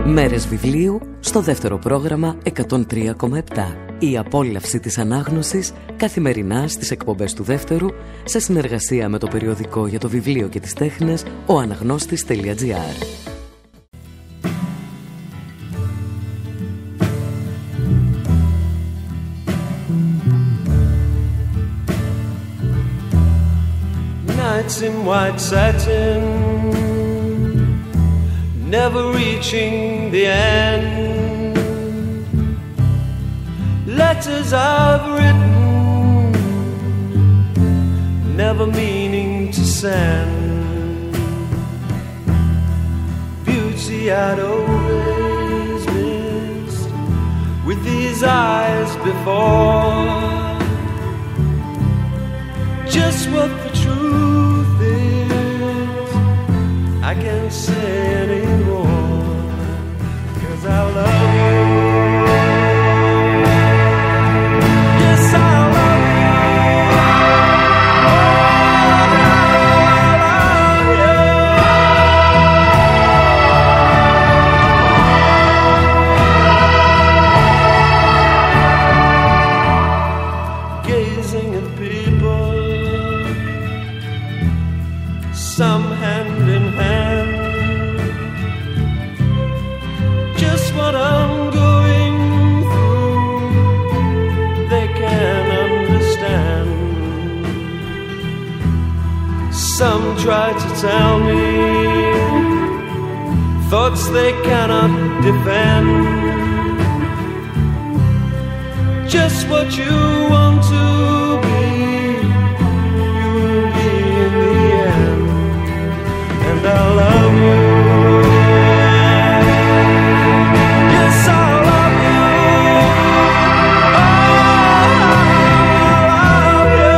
Μέρες βιβλίου στο δεύτερο πρόγραμμα 103,7. Η απόλαυση της ανάγνωσης καθημερινά στις εκπομπές του δεύτερου σε συνεργασία με το περιοδικό για το βιβλίο και τις τέχνες oanagnostis.gr. Nights in white satin, never reaching the end. Letters I've written, never meaning to send. Beauty I'd always missed with these eyes before. Just what the truth is, I can't say anymore, 'cause I love you. Yes, I love you. Gazing at people, some hand in hand, just what I'm going through, they can understand. Some try to tell me thoughts they cannot defend. Just what you want to be, you will be in the end. And I love you. Yes, I love you. Oh, I love you.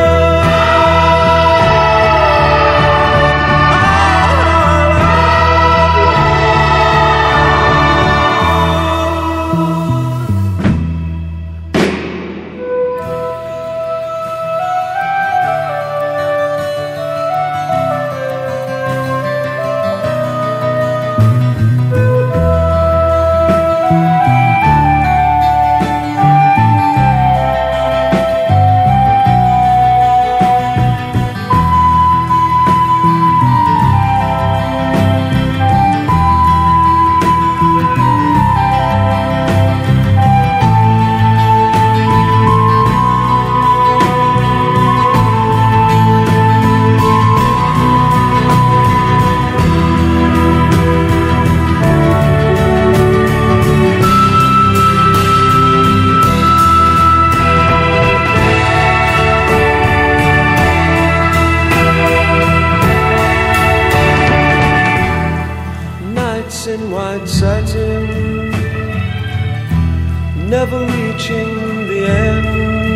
Never reaching the end.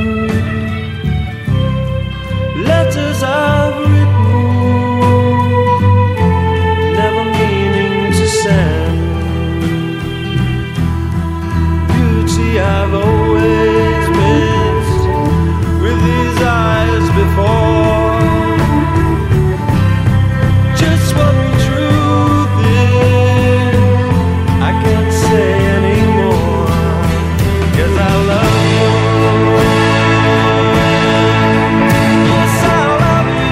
Letters I've written, never meaning to send. Beauty I've always missed with these eyes before. Just what the truth is, I can't say anymore. 'Cause I love you. Yes, I love you.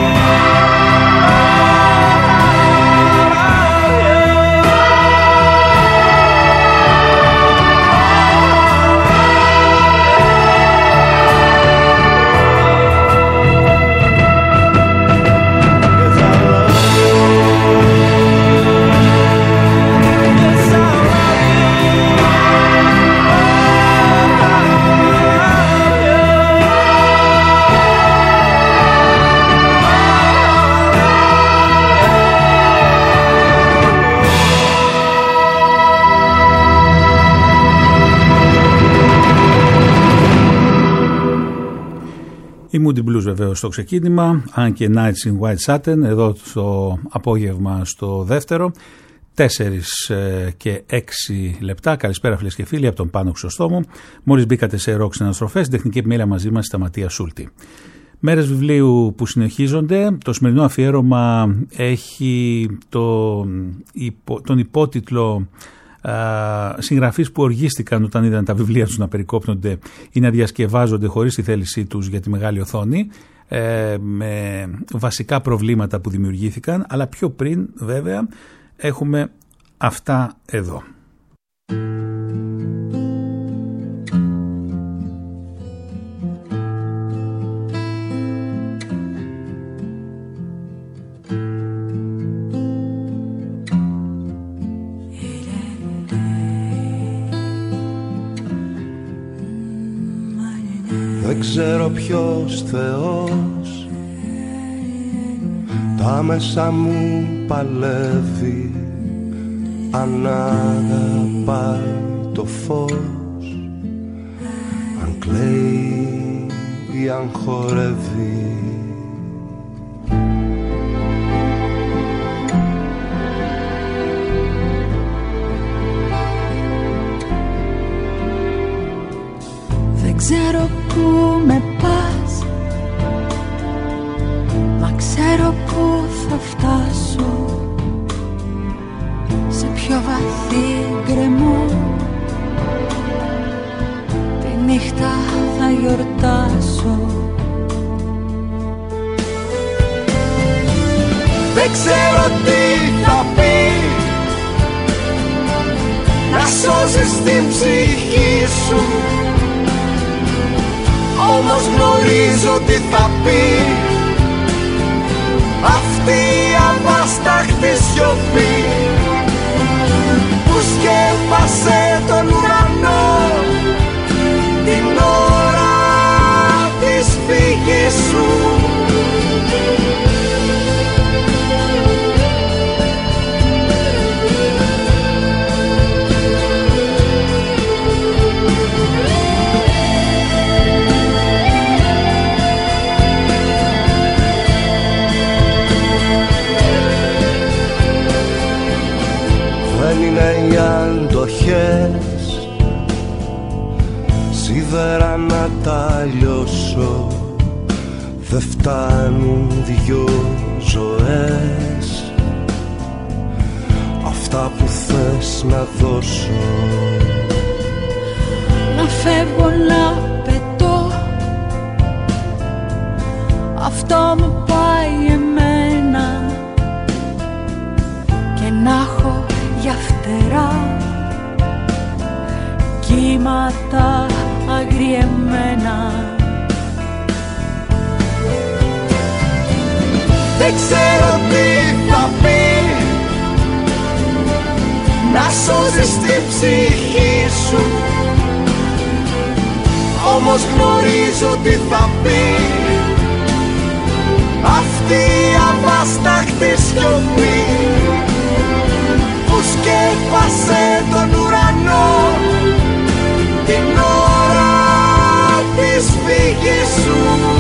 Η Moody Blues βεβαίως στο ξεκίνημα, αν και Nights in White Satin, εδώ το απόγευμα στο δεύτερο, 4 και 6 λεπτά. Καλησπέρα φίλες και φίλοι από τον Πάνο Χρυσοστόμου. Μόλις μπήκατε σε ροκ συναναστροφές, την τεχνική επιμέλεια μαζί μας Σταματία Σούλτη. Μέρες βιβλίου που συνεχίζονται. Το σημερινό αφιέρωμα έχει τον υπότιτλο συγγραφείς που οργίστηκαν όταν είδαν τα βιβλία τους να περικόπτονται ή να διασκευάζονται χωρίς τη θέλησή τους για τη μεγάλη οθόνη, με βασικά προβλήματα που δημιουργήθηκαν, αλλά πιο πριν βέβαια έχουμε αυτά εδώ. Δεν ξέρω ποιος Θεός τα μέσα μου παλεύει, αν αγαπάει το φως, αν κλαίει ή αν χορεύει. Δεν ξέρω πού με πας, μα ξέρω πού θα φτάσω, σε πιο βαθύ γκρεμό τη νύχτα θα γιορτάσω. Δεν ξέρω τι θα πει να σώσεις την ψυχή σου, όμως γνωρίζω τι θα πει αυτή η αβάσταχτη σιωπή που σκέπασε τον ουρανό την ώρα της φύγης σου. Δεν είναι οι αντοχές σίδερα να τα λιώσω, δεν φτάνουν δυο ζωές αυτά που θες να δώσω. Να φεύγω να πετώ, αυτό μου πάει εμένα, και να έχω για φτερά κύματα αγριεμένα. Δεν ξέρω τι θα πει να σώσεις την ψυχή σου, όμως γνωρίζω τι θα πει αυτή η αβάσταχτη σιωπή που σκέπασε τον ουρανό την ώρα της φύγης σου.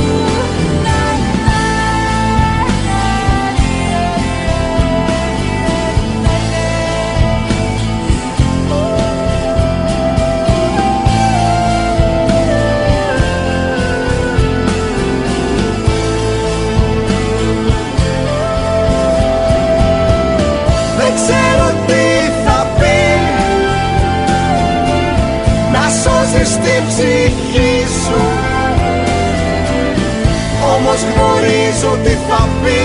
Δεν ξέρω τι θα πει να σώσεις την ψυχή σου, όμως γνωρίζω τι θα πει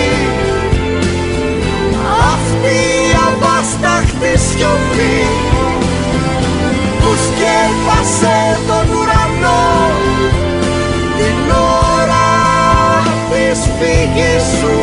αυτή η αβάσταχτη σιωπή που σκέπασε τον ουρανό την ώρα της φύγης σου.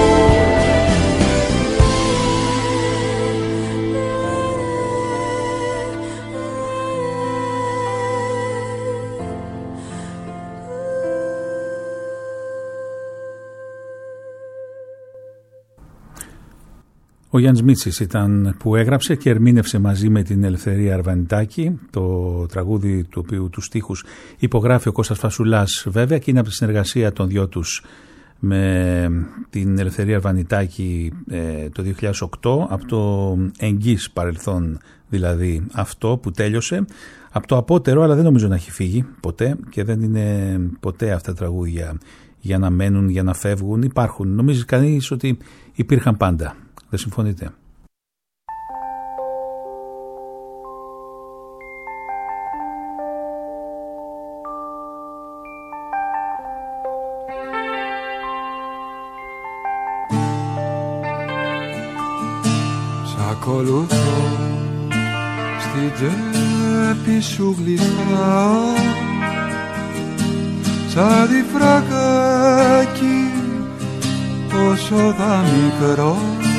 Ο Γιάννης Μίτσης ήταν που έγραψε και ερμήνευσε μαζί με την Ελευθερία Αρβανιτάκη το τραγούδι του οποίου τους στίχους υπογράφει ο Κώστας Φασουλάς βέβαια, και είναι από τη συνεργασία των δυο τους με την Ελευθερία Αρβανιτάκη το 2008, από το εγγύς παρελθόν δηλαδή αυτό που τέλειωσε, από το απότερο, αλλά δεν νομίζω να έχει φύγει ποτέ και δεν είναι ποτέ αυτά τα τραγούδια για να μένουν, για να φεύγουν. Υπάρχουν, νομίζει κανείς ότι υπήρχαν πάντα. Δεν συμφωνείτε? ακολουθώ, στην τσέπη σου γλιστράω, σαν τη φρακάκι τόσο δα μικρό.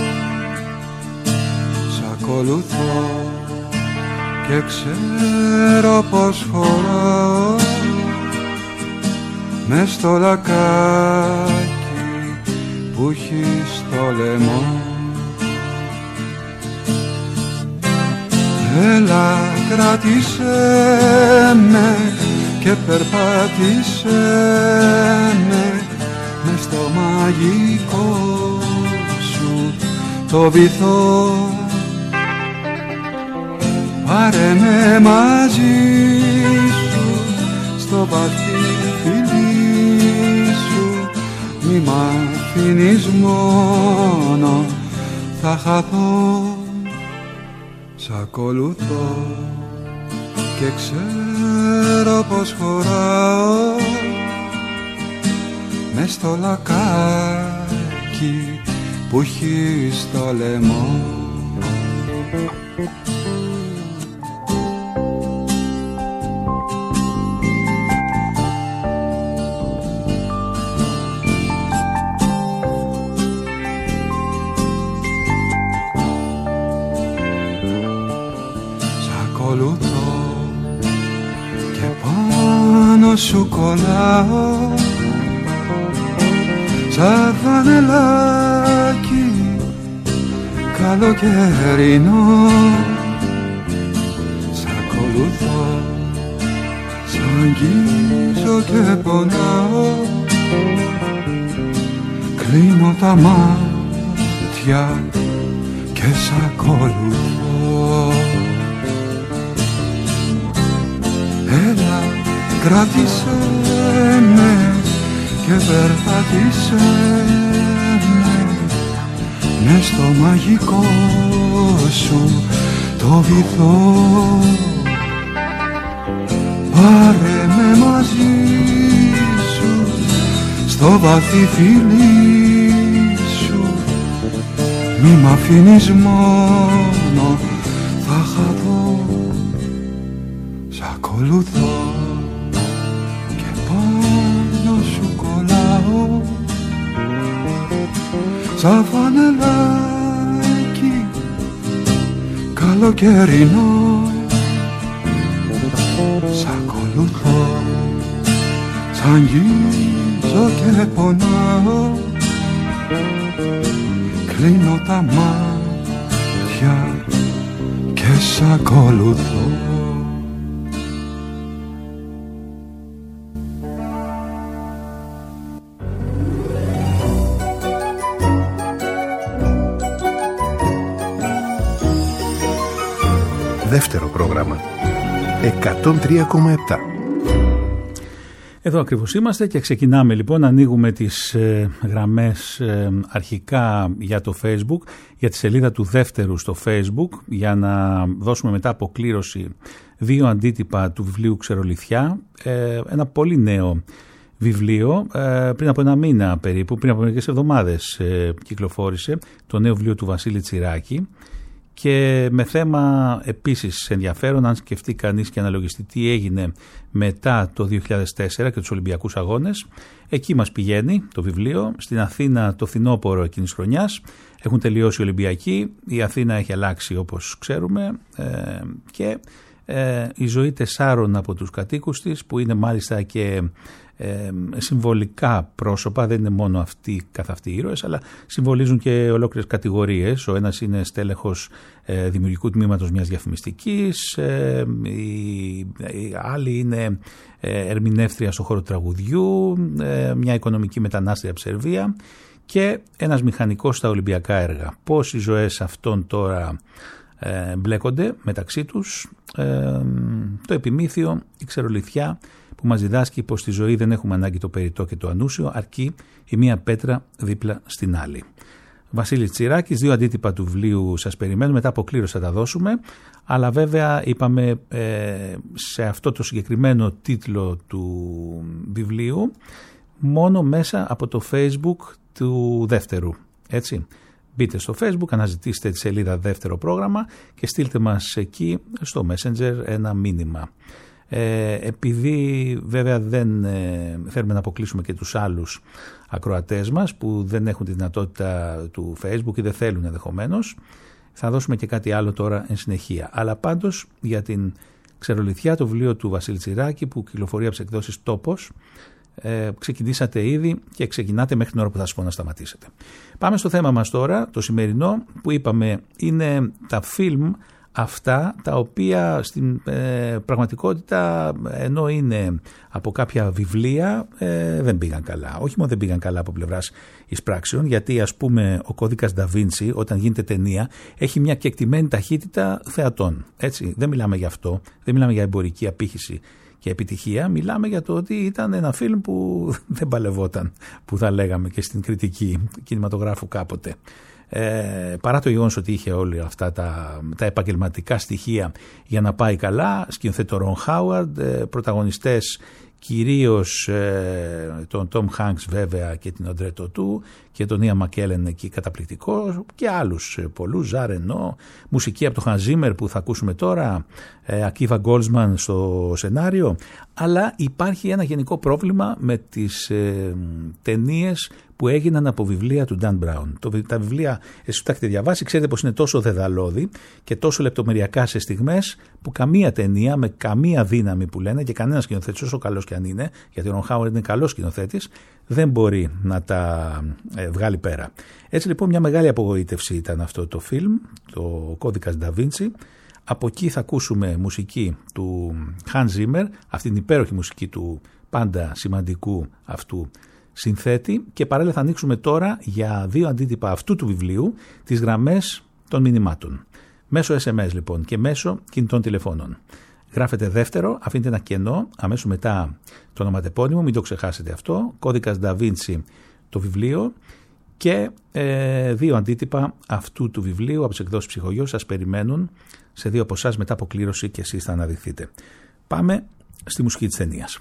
Σ' ακολουθώ και ξέρω πως χωράω μες στο λακάκι που έχει στο λαιμό. Έλα κράτησέ με και περπάτησέ με μες στο μαγικό σου το βυθό. Πάρε με μαζί σου στο βαθύ φιλί σου, μη μ' αφήνεις μόνο, θα χαθώ. Σ' ακολουθώ και ξέρω πως χωράω μες στο λακάκι που έχει στο λαιμό. Και πάνω σου κολλάω σαν φανελάκι καλοκαιρινό. Σ' ακολουθώ, σ' αγγίζω και πονάω, κλείνω τα μάτια και σ' ακολουθώ. Έλα κράτησέ με και περπάτησέ με μες στο μαγικό σου το βυθό. Πάρε με μαζί σου στο βαθύ φιλί σου, μη μ' αφήνεις μόνο, θα χαθώ. Σ' ακολουθώ και πάνω σου κολλάω σαν φανελάκι καλοκαιρινό. Σ' ακολουθώ, σ' αγγίζω και πονάω, κλείνω τα μάτια και σ' ακολουθώ. Δεύτερο πρόγραμμα 103,7. Εδώ ακριβώς είμαστε και ξεκινάμε λοιπόν, ανοίγουμε τις γραμμές αρχικά για το Facebook, για τη σελίδα του δεύτερου στο Facebook, για να δώσουμε μετά αποκλήρωση 2 αντίτυπα του βιβλίου Ξερολιθιά, ένα πολύ νέο βιβλίο, πριν από ένα μήνα περίπου, πριν από μερικές εβδομάδες κυκλοφόρησε το νέο βιβλίο του Βασίλη Τσιράκη. Και με θέμα επίσης ενδιαφέρον, αν σκεφτεί κανείς και αναλογιστεί τι έγινε μετά το 2004 και τους Ολυμπιακούς Αγώνες. Εκεί μας πηγαίνει το βιβλίο, στην Αθήνα το φθινόπωρο εκείνης χρονιάς. Έχουν τελειώσει οι Ολυμπιακοί, η Αθήνα έχει αλλάξει όπως ξέρουμε και η ζωή 4 από τους κατοίκους της, που είναι μάλιστα και συμβολικά πρόσωπα, δεν είναι μόνο αυτοί καθ' αυτοί οι ήρωες, αλλά συμβολίζουν και ολόκληρες κατηγορίες. Ο ένας είναι στέλεχος δημιουργικού τμήματος μιας διαφημιστικής, η άλλη είναι ερμηνεύτρια στο χώρο τραγουδιού, μια οικονομική μετανάστρια από Σερβία και ένας μηχανικός στα Ολυμπιακά έργα. Πώς οι ζωές αυτών τώρα μπλέκονται μεταξύ τους, το επιμήθειο, η ξερολιθιά που μας διδάσκει πως στη ζωή δεν έχουμε ανάγκη το περιττό και το ανούσιο, αρκεί η μία πέτρα δίπλα στην άλλη. Βασίλης Τσιράκης, 2 αντίτυπα του βιβλίου σας περιμένουν, μετά αποκλήρωση θα τα δώσουμε, αλλά βέβαια είπαμε σε αυτό το συγκεκριμένο τίτλο του βιβλίου μόνο μέσα από το Facebook του δεύτερου, έτσι. Μπείτε στο Facebook, αναζητήστε τη σελίδα δεύτερο πρόγραμμα και στείλτε μας εκεί στο Messenger ένα μήνυμα. Επειδή βέβαια δεν θέλουμε να αποκλείσουμε και τους άλλους ακροατές μας που δεν έχουν τη δυνατότητα του Facebook ή δεν θέλουν ενδεχομένως, θα δώσουμε και κάτι άλλο τώρα εν συνεχεία. Αλλά πάντως για την Ξερολιθιά, το βιβλίο του Βασίλη Τσιράκη που κυκλοφορεί από τις εκδόσεις Τόπος, ξεκινήσατε ήδη και ξεκινάτε μέχρι την ώρα που θα σας πω να σταματήσετε. Πάμε στο θέμα μας τώρα, το σημερινό, που είπαμε είναι τα φιλμ αυτά τα οποία στην πραγματικότητα, ενώ είναι από κάποια βιβλία, δεν πήγαν καλά. Όχι μόνο δεν πήγαν καλά από πλευράς εισπράξεων, γιατί ας πούμε ο κώδικας Da Vinci όταν γίνεται ταινία έχει μια κεκτημένη ταχύτητα θεατών. Έτσι, δεν μιλάμε για αυτό, δεν μιλάμε για εμπορική απήχηση και επιτυχία, μιλάμε για το ότι ήταν ένα φιλμ που δεν παλευόταν, που θα λέγαμε και στην κριτική κινηματογράφου κάποτε. Παρά το γεγονός ότι είχε όλα αυτά τα επαγγελματικά στοιχεία για να πάει καλά, σκηνοθέτη Ρον Χάουαρντ, πρωταγωνιστές κυρίως τον Τόμ Χάνκς βέβαια και την Οντρέ Τοτού και τον Ία Μακέλεν εκεί καταπληκτικό και άλλους πολλούς, Ζαν Ρενό, μουσική από το Hans Zimmer που θα ακούσουμε τώρα, Ακίβα Γκόλσμαν στο σενάριο, αλλά υπάρχει ένα γενικό πρόβλημα με τις ταινίες που έγιναν από βιβλία του Dan Brown. Τα βιβλία, εσείς που τα έχετε διαβάσει, ξέρετε πως είναι τόσο δεδαλώδη και τόσο λεπτομεριακά σε στιγμές που καμία ταινία με καμία δύναμη που λένε και κανένας σκηνοθέτης, όσο καλός και αν είναι, γιατί ο Ρον Χάουαρντ είναι καλός σκηνοθέτης, δεν μπορεί να τα βγάλει πέρα. Έτσι λοιπόν μια μεγάλη απογοήτευση ήταν αυτό το φιλμ, το κώδικας Da Vinci. Από εκεί θα ακούσουμε μουσική του Hans Zimmer, αυτή την υπέροχη μουσική του πάντα σημαντικού αυτού συνθέτη, και παράλληλα θα ανοίξουμε τώρα για δύο αντίτυπα αυτού του βιβλίου τις γραμμές των μηνυμάτων. Μέσω SMS λοιπόν και μέσω κινητών τηλεφώνων. Γράφετε δεύτερο, αφήνετε ένα κενό αμέσως μετά το ονοματεπώνυμο, μην το ξεχάσετε αυτό, κώδικας Da Vinci το βιβλίο, και δύο αντίτυπα αυτού του βιβλίου από τις εκδόσεις Ψυχογειός σας περιμένουν σε δύο από εσάς μετά από κλήρωση και εσείς θα αναδειχθείτε. Πάμε στη μουσική της ταινίας.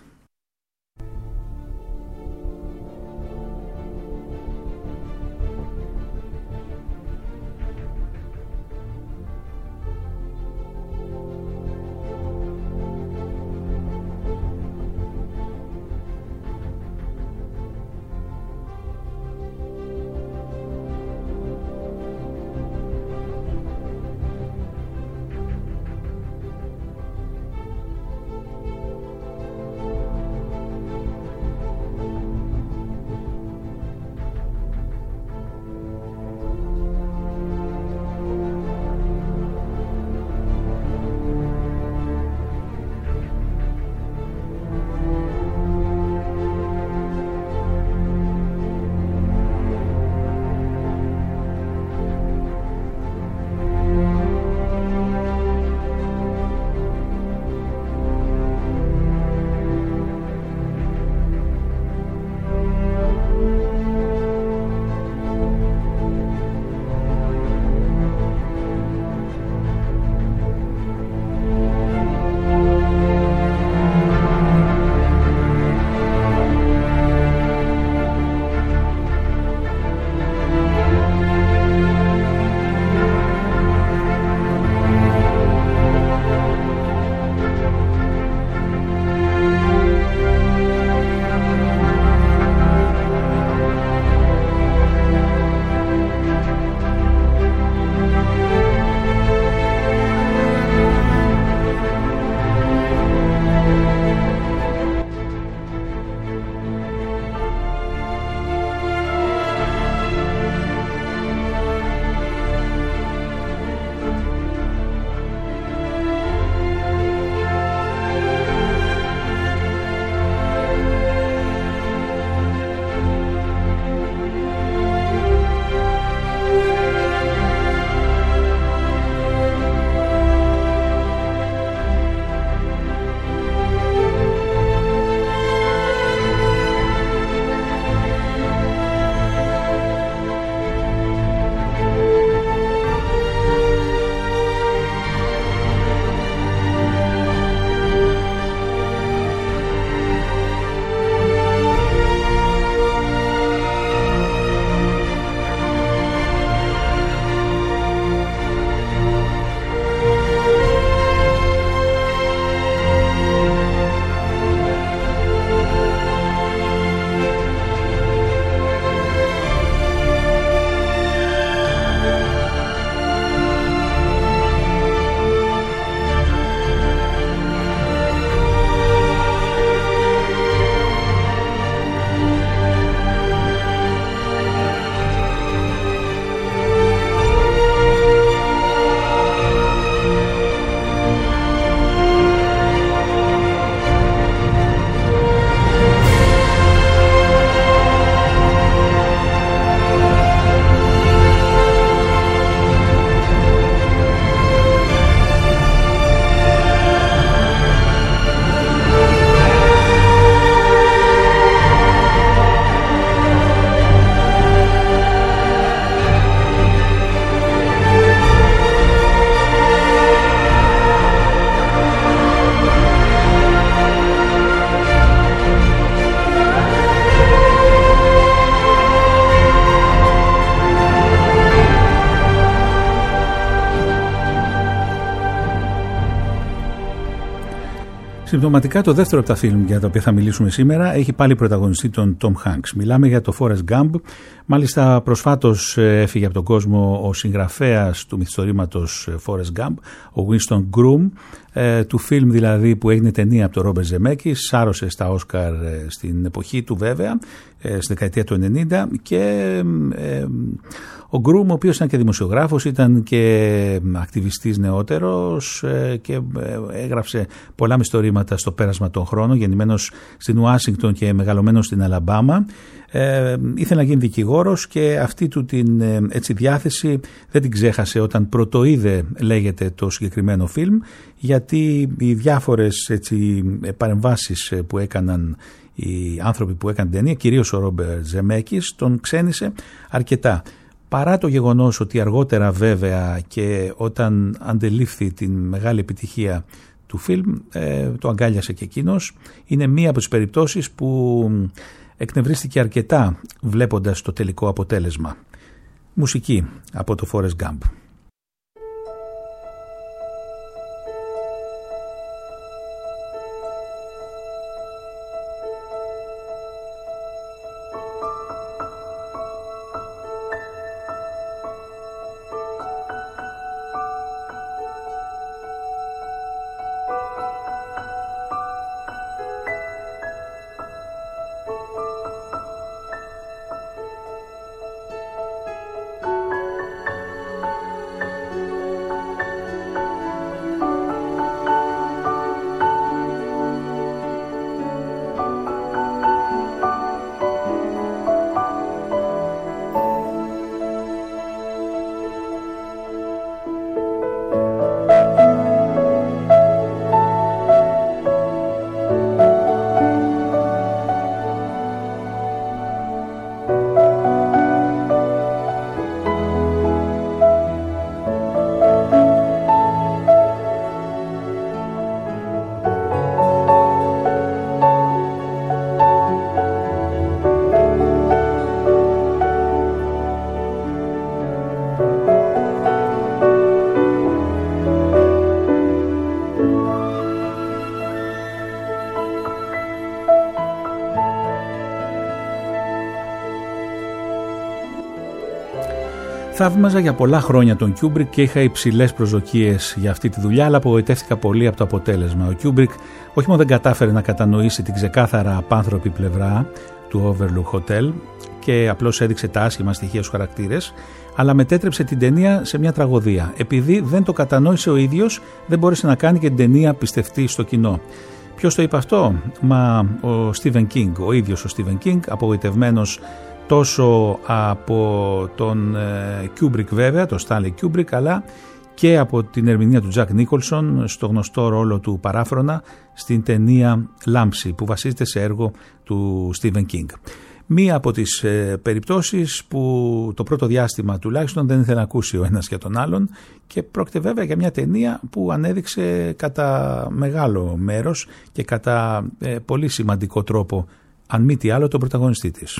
Συμπτωματικά το δεύτερο από τα φιλμ για τα οποία θα μιλήσουμε σήμερα έχει πάλι πρωταγωνιστή τον Tom Hanks. Μιλάμε για το Forrest Gump. Μάλιστα προσφάτως έφυγε από τον κόσμο ο συγγραφέας του μυθιστορήματος Forrest Gump, ο Winston Groom, του φιλμ δηλαδή που έγινε ταινία από τον Ρόμπερτ Ζεμέκης, σάρωσε στα Όσκαρ στην εποχή του βέβαια, στη δεκαετία του 90, και ο Groom, ο οποίος ήταν και δημοσιογράφος, ήταν και ακτιβιστής νεότερος και έγραψε πολλά μυθιστορήματα στο πέρασμα των χρόνων, γεννημένος στην Ουάσιγκτον και μεγαλωμένος στην Αλαμπάμα. Ήθελε να γίνει δικηγόρος και αυτή του την διάθεση δεν την ξέχασε όταν πρωτοείδε, λέγεται, το συγκεκριμένο φιλμ, γιατί οι διάφορες παρεμβάσεις που έκαναν οι άνθρωποι που έκαναν την ταινία, κυρίως ο Ρόμπερτ Ζεμέκης, τον ξένησε αρκετά. Παρά το γεγονός ότι αργότερα βέβαια και όταν αντελήφθη την μεγάλη επιτυχία του φιλμ, το αγκάλιασε και εκείνος. Είναι μία από τις περιπτώσεις που εκνευρίστηκε αρκετά βλέποντας το τελικό αποτέλεσμα. Μουσική από το Forrest Gump. Θαύμαζα για πολλά χρόνια τον Κιούμπρικ και είχα υψηλές προσδοκίες για αυτή τη δουλειά, αλλά απογοητεύτηκα πολύ από το αποτέλεσμα. Ο Κιούμπρικ όχι μόνο δεν κατάφερε να κατανοήσει την ξεκάθαρα απάνθρωπη πλευρά του Overlook Hotel και απλώς έδειξε τα άσχημα στοιχεία στους χαρακτήρες, αλλά μετέτρεψε την ταινία σε μια τραγωδία. Επειδή δεν το κατανόησε ο ίδιος, δεν μπόρεσε να κάνει και την ταινία πιστευτή στο κοινό. Ποιος το είπε αυτό? Μα ο Stephen King, ο ίδιος ο Stephen King, απογοητευμένος τόσο από τον Kubrick βέβαια, τον Stanley Kubrick, αλλά και από την ερμηνεία του Jack Nicholson στο γνωστό ρόλο του παράφρονα στην ταινία Λάμψη, που βασίζεται σε έργο του Stephen King. Μία από τις περιπτώσεις που το πρώτο διάστημα τουλάχιστον δεν ήθελε να ακούσει ο ένας για τον άλλον, και πρόκειται βέβαια για μια ταινία που ανέδειξε κατά μεγάλο μέρος και κατά πολύ σημαντικό τρόπο, αν μη τι άλλο, τον πρωταγωνιστή της.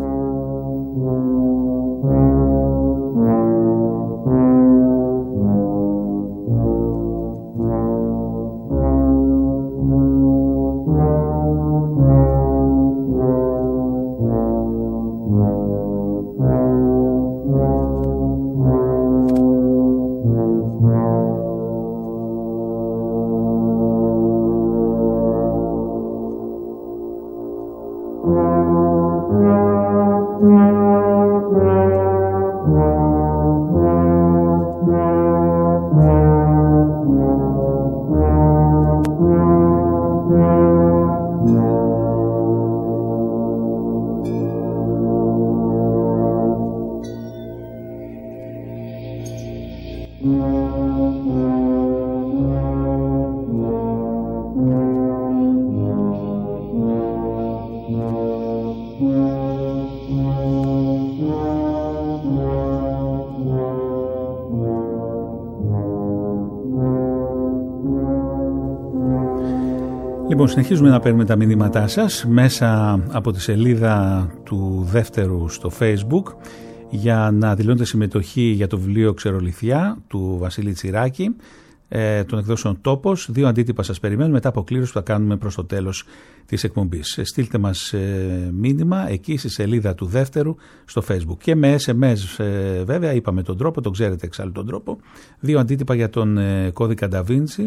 Λοιπόν, συνεχίζουμε να παίρνουμε τα μηνύματά σας μέσα από τη σελίδα του δεύτερου στο Facebook για να δηλώνετε συμμετοχή για το βιβλίο Ξερολιθιά του Βασίλη Τσιράκη. των εκδόσεων Τόπος. 2 αντίτυπα σας περιμένουν μετά από κλήρωση που θα κάνουμε προς το τέλος της εκπομπής. Στείλτε μας μήνυμα εκεί στη σελίδα του Δεύτερου στο Facebook. Και με SMS βέβαια, είπαμε τον τρόπο, τον ξέρετε εξάλλου τον τρόπο. 2 αντίτυπα για τον κώδικα Da Vinci.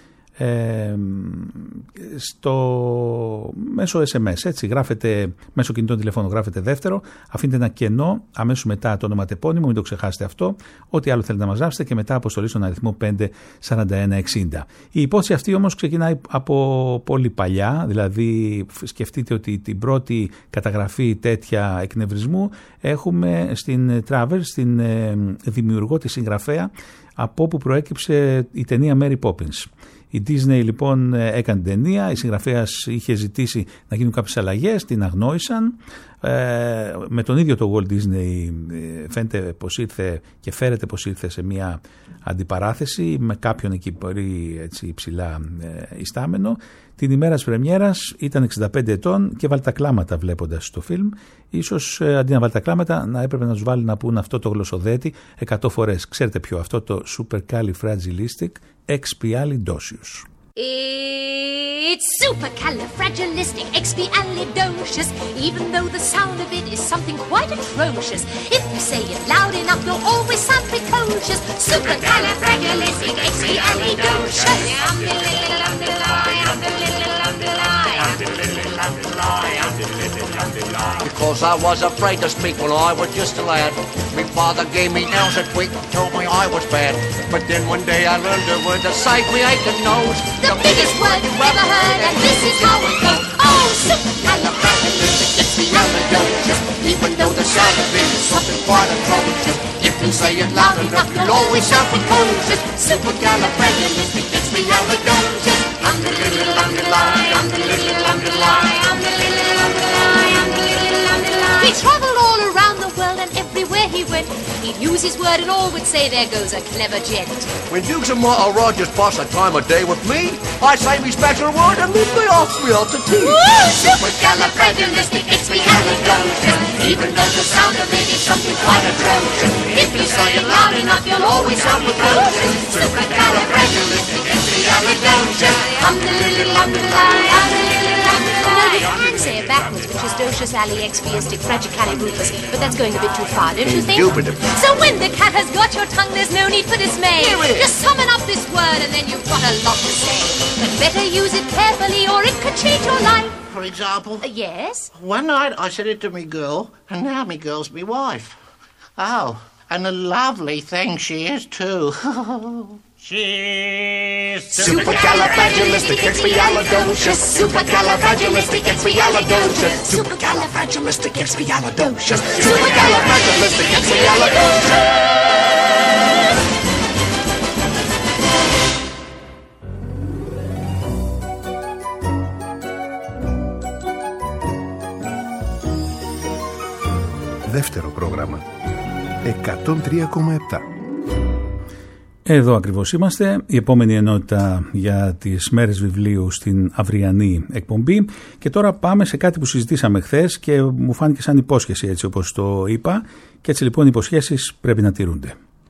Μέσω SMS, έτσι, γράφετε μέσω κινητών τηλεφώνων, γράφετε Δεύτερο, αφήνετε ένα κενό αμέσως μετά το ονοματεπώνυμο, μην το ξεχάσετε αυτό, ό,τι άλλο θέλετε να μας γράψετε και μετά αποστολή στον αριθμό 54160. Η υπόθεση αυτή όμως ξεκινάει από πολύ παλιά, δηλαδή σκεφτείτε ότι την πρώτη καταγραφή τέτοια εκνευρισμού έχουμε στην Travers, στην δημιουργό, τη συγγραφέα, από όπου προέκυψε η ταινία Mary Poppins. Η Disney λοιπόν έκανε ταινία, η συγγραφέας είχε ζητήσει να γίνουν κάποιες αλλαγές, την αγνόησαν. Με τον ίδιο το Walt Disney φαίνεται πως ήρθε και φέρεται πως ήρθε σε μια αντιπαράθεση με κάποιον εκεί πολύ έτσι ψηλά ιστάμενο. Την ημέρα της πρεμιέρας ήταν 65 ετών και βάλει τα κλάματα βλέποντας το φιλμ. Ίσως αντί να βάλει τα κλάματα να έπρεπε να τους βάλει να πούν αυτό το γλωσσοδέτη 100 φορές. Ξέρετε ποιο, αυτό το supercalifragilisticexpialidocious. It's supercalifragilisticexpialidocious, even though the sound of it is something quite atrocious. If you say it loud enough, you'll always sound precocious. Supercalifragilisticexpialidocious. Because I was afraid to speak when I was just a lad. My father gave me nails a tweak and told me I was bad. But then one day I learned a word to save me aching nose. The biggest word you've ever heard, and this is how it goes. Oh, supercalifragilisticexpialidocious. Even though the sound of it is something quite atrocious. If you say it loud enough, you'll always sound precocious. Supercalifragilisticexpialidocious. He traveled all around the world and everywhere he went, he'd use his word and all would say, there goes a clever gent. When Dukes and Martha Rogers pass a time of day with me, I say me special word and leave me off me out to tea. Supercalifragilisticexpialidocious. Even though the sound of it is something quite atrocious. If you say it loud enough, you'll always sound precocious. Supercalifragilisticexpialidocious. You can say it backwards, which is docious expiastic fragicalirufus, but that's going a bit too far, don't you think? So when the cat has got your tongue, there's no need for dismay. Just summon up this word and then you've got a lot to say. But better use it carefully or it could change your life. For example? Yes? One night I said it to me girl, and now me girl's me wife. Oh, and a lovely thing she is too. She's Supercalifragilisticexpialidocious. Supercalifragilisticexpialidocious. Supercalifragilisticexpialidocious. Supercalifragilisticexpialidocious. Δεύτερο πρόγραμμα 103,7. Εδώ ακριβώς είμαστε, η επόμενη ενότητα για τις μέρες βιβλίου στην αυριανή εκπομπή και τώρα πάμε σε κάτι που συζητήσαμε χθες και μου φάνηκε σαν υπόσχεση έτσι όπως το είπα και έτσι λοιπόν οι υποσχέσεις πρέπει να τηρούνται.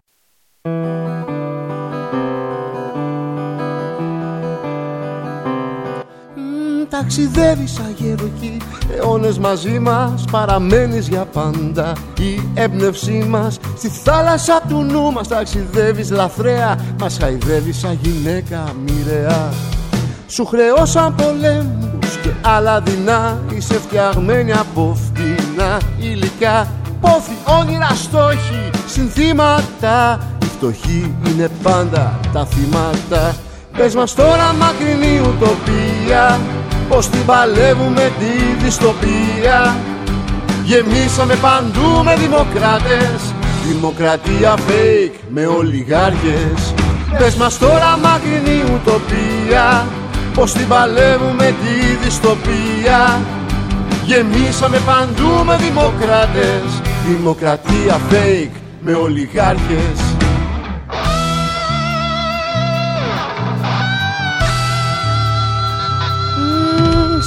Ταξιδεύεις αγεροκή, αιώνες μαζί μας, παραμένεις για πάντα. Η έμπνευσή μας στη θάλασσα του νου μας. Ταξιδεύεις λαθρέα, μας χαϊδεύεις σαν γυναίκα μοιραία. Σου χρεώσαν πολέμους και άλλα δεινά. Είσαι φτιαγμένη από φτηνά υλικά. Πόθη, όνειρα, στόχοι, συνθήματα. Οι φτωχοί είναι πάντα τα θύματα. Πες μας τώρα μακρινή ουτοπία, πως την παλεύουμε τη δυστοπία. Γεμίσαμε παντού με δημοκράτες, δημοκρατία fake με ολιγάρχες. Πες μας τώρα μακρινή ουτοπία, πως την παλεύουμε τη δυστοπία. Γεμίσαμε παντού με δημοκράτες, δημοκρατία fake με ολιγάρχες.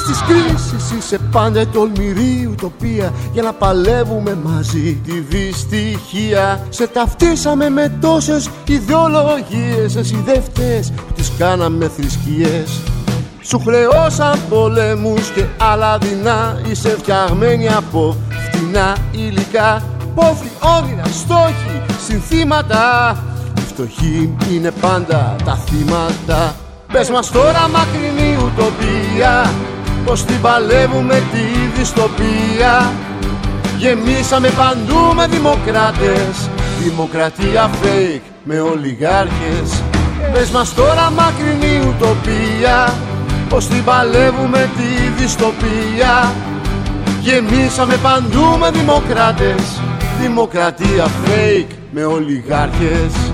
στις κρίσεις είσαι πάντα η τολμηρή ουτοπία, για να παλεύουμε μαζί τη δυστυχία. Σε ταυτίσαμε με τόσες ιδεολογίες, εσύ δεν φταίς που τις κάναμε θρησκείες. Σου χρεώσαν πολέμους και άλλα δεινά, είσαι φτιαγμένη από φτηνά υλικά. Πόθη, όνειρα, στόχοι, συνθήματα, οι φτωχοί είναι πάντα τα θύματα. Πες μας τώρα μακρινή ουτοπία, πως την παλεύουμε τη δυστοπία. Γεμίσαμε παντού με δημοκράτες, δημοκρατία fake με ολιγάρχες. Πες μας τώρα μακρινή ουτοπία, πως την παλεύουμε τη δυστοπία. Γεμίσαμε παντού με δημοκράτες, δημοκρατία fake με ολιγάρχες.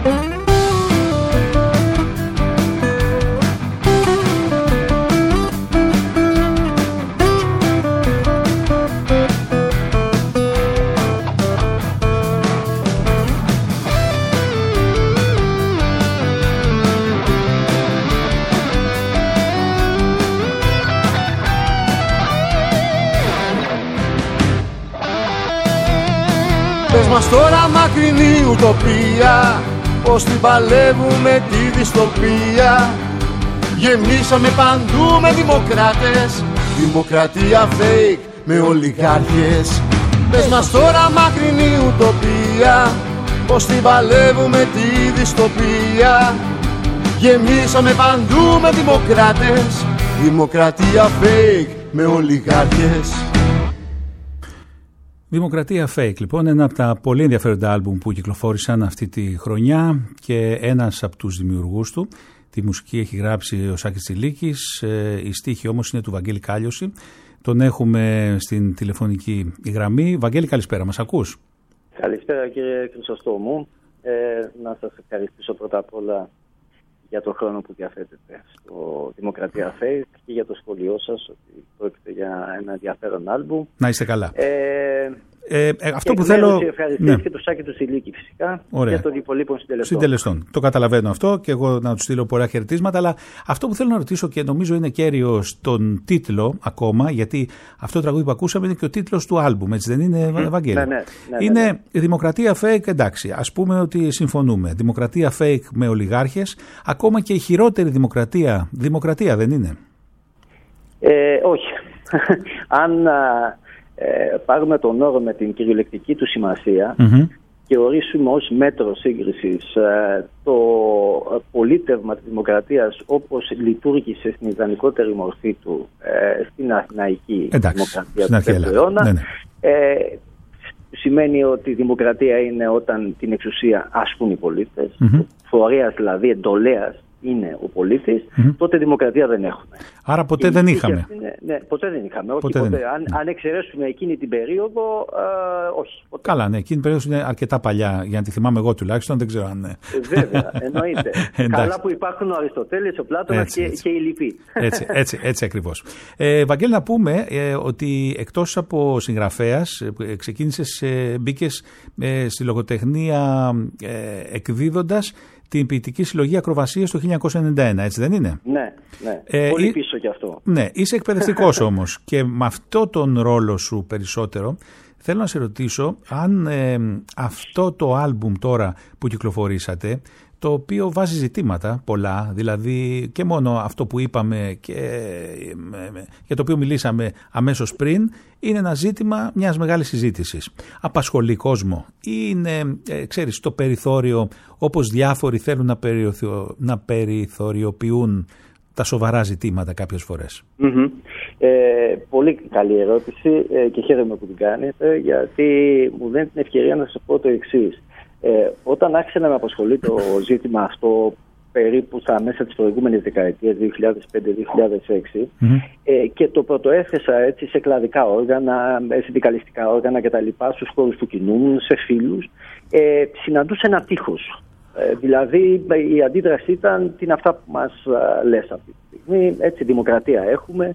Πες μας τώρα μακρινή ουτοπία, πως την παλεύουμε τη δυστοπία. Γεμίσαμε παντού με δημοκράτες, δημοκρατία fake με ολιγάρχες. Πες μας τώρα μακρινή ουτοπία, πως την παλεύουμε τη δυστοπία. Γεμίσαμε παντού με δημοκράτες, δημοκρατία fake με ολιγάρχες. Δημοκρατία Fake, λοιπόν, ένα από τα πολύ ενδιαφέροντα άλμπουμ που κυκλοφόρησαν αυτή τη χρονιά και ένας από τους δημιουργούς του. Τη μουσική έχει γράψει ο Σάκης Τσιλίκης, η στίχη όμως είναι του Βαγγέλη Κάλιωση. Τον έχουμε στην τηλεφωνική γραμμή. Βαγγέλη, καλησπέρα, μας ακούς? Καλησπέρα κύριε Χρυσοστόμου. Να σας ευχαριστήσω πρώτα απ' όλα για τον χρόνο που διαθέτετε στο Δημοκρατία Fake και για το σχόλιο σας ότι πρόκειται για ένα ενδιαφέρον άλμπουμ. Να είστε καλά. Αυτό που θέλω. Ευχαριστήσω και του Σάκη του Τσιλίκη φυσικά. Ωραία. Και των υπολείπων συντελεστών. Το καταλαβαίνω αυτό και εγώ να του στείλω πολλά χαιρετίσματα. Αλλά αυτό που θέλω να ρωτήσω και νομίζω είναι κέριο στον τίτλο ακόμα, γιατί αυτό το τραγούδι που ακούσαμε είναι και ο τίτλος του άλμπουμ, έτσι δεν είναι, Ευαγγέλη? Ναι. Είναι Δημοκρατία Fake, εντάξει. Ας πούμε ότι συμφωνούμε. Δημοκρατία Fake με ολιγάρχες. Ακόμα και η χειρότερη δημοκρατία δεν είναι? Όχι. Αν πάρουμε τον όρο με την κυριολεκτική του σημασία και ορίσουμε ως μέτρο σύγκρισης το πολίτευμα της δημοκρατίας όπως λειτουργήσε στην ιδανικότερη μορφή του στην αθηναϊκή δημοκρατία του 20ου αιώνα, σημαίνει ότι η δημοκρατία είναι όταν την εξουσία ασκούν οι πολίτες, φορέας δηλαδή εντολέας είναι ο πολίτης, τότε δημοκρατία δεν έχουμε. Άρα ποτέ δεν είχαμε. Ναι, ποτέ δεν είχαμε. Αν εξαιρέσουμε εκείνη την περίοδο, όχι. Ποτέ. Καλά, ναι, εκείνη την περίοδο είναι αρκετά παλιά, για να τη θυμάμαι εγώ τουλάχιστον, δεν ξέρω αν είναι. Βέβαια, εννοείται. Καλά που υπάρχουν ο Αριστοτέλης, ο Πλάτωνας και οι λοιποί. Έτσι ακριβώς. Βαγγέλη, να πούμε ότι εκτός από συγγραφέας, μπήκες στη λογοτεχνία εκδίδοντας την ποιητική συλλογή Ακροβασίες το 1991, έτσι δεν είναι? Ναι. Πολύ πίσω κι αυτό. Ναι, είσαι εκπαιδευτικός όμως και με αυτό τον ρόλο σου περισσότερο θέλω να σε ρωτήσω αν αυτό το άλμπουμ τώρα που κυκλοφορήσατε, το οποίο βάζει ζητήματα πολλά, δηλαδή και μόνο αυτό που είπαμε και για το οποίο μιλήσαμε αμέσως πριν, είναι ένα ζήτημα μιας μεγάλης συζήτησης. Απασχολεί κόσμο ή είναι, ξέρεις, το περιθώριο, όπως διάφοροι θέλουν να περιθωριοποιούν τα σοβαρά ζητήματα κάποιες φορές? Πολύ καλή ερώτηση και χαίρομαι που την κάνετε, γιατί μου δίνει την ευκαιρία να σας πω το εξής. Όταν άρχισε να με απασχολεί το ζήτημα αυτό περίπου στα μέσα της προηγούμενης δεκαετίας, 2005-2006, και το πρωτοέθεσα έτσι σε κλαδικά όργανα, συνδικαλιστικά όργανα κτλ., στους χώρους που κινούμουν, σε φίλους, συναντούσε ένα τείχος. Δηλαδή η αντίδραση ήταν τι είναι αυτά που μας λες αυτή τη στιγμή, έτσι δημοκρατία έχουμε,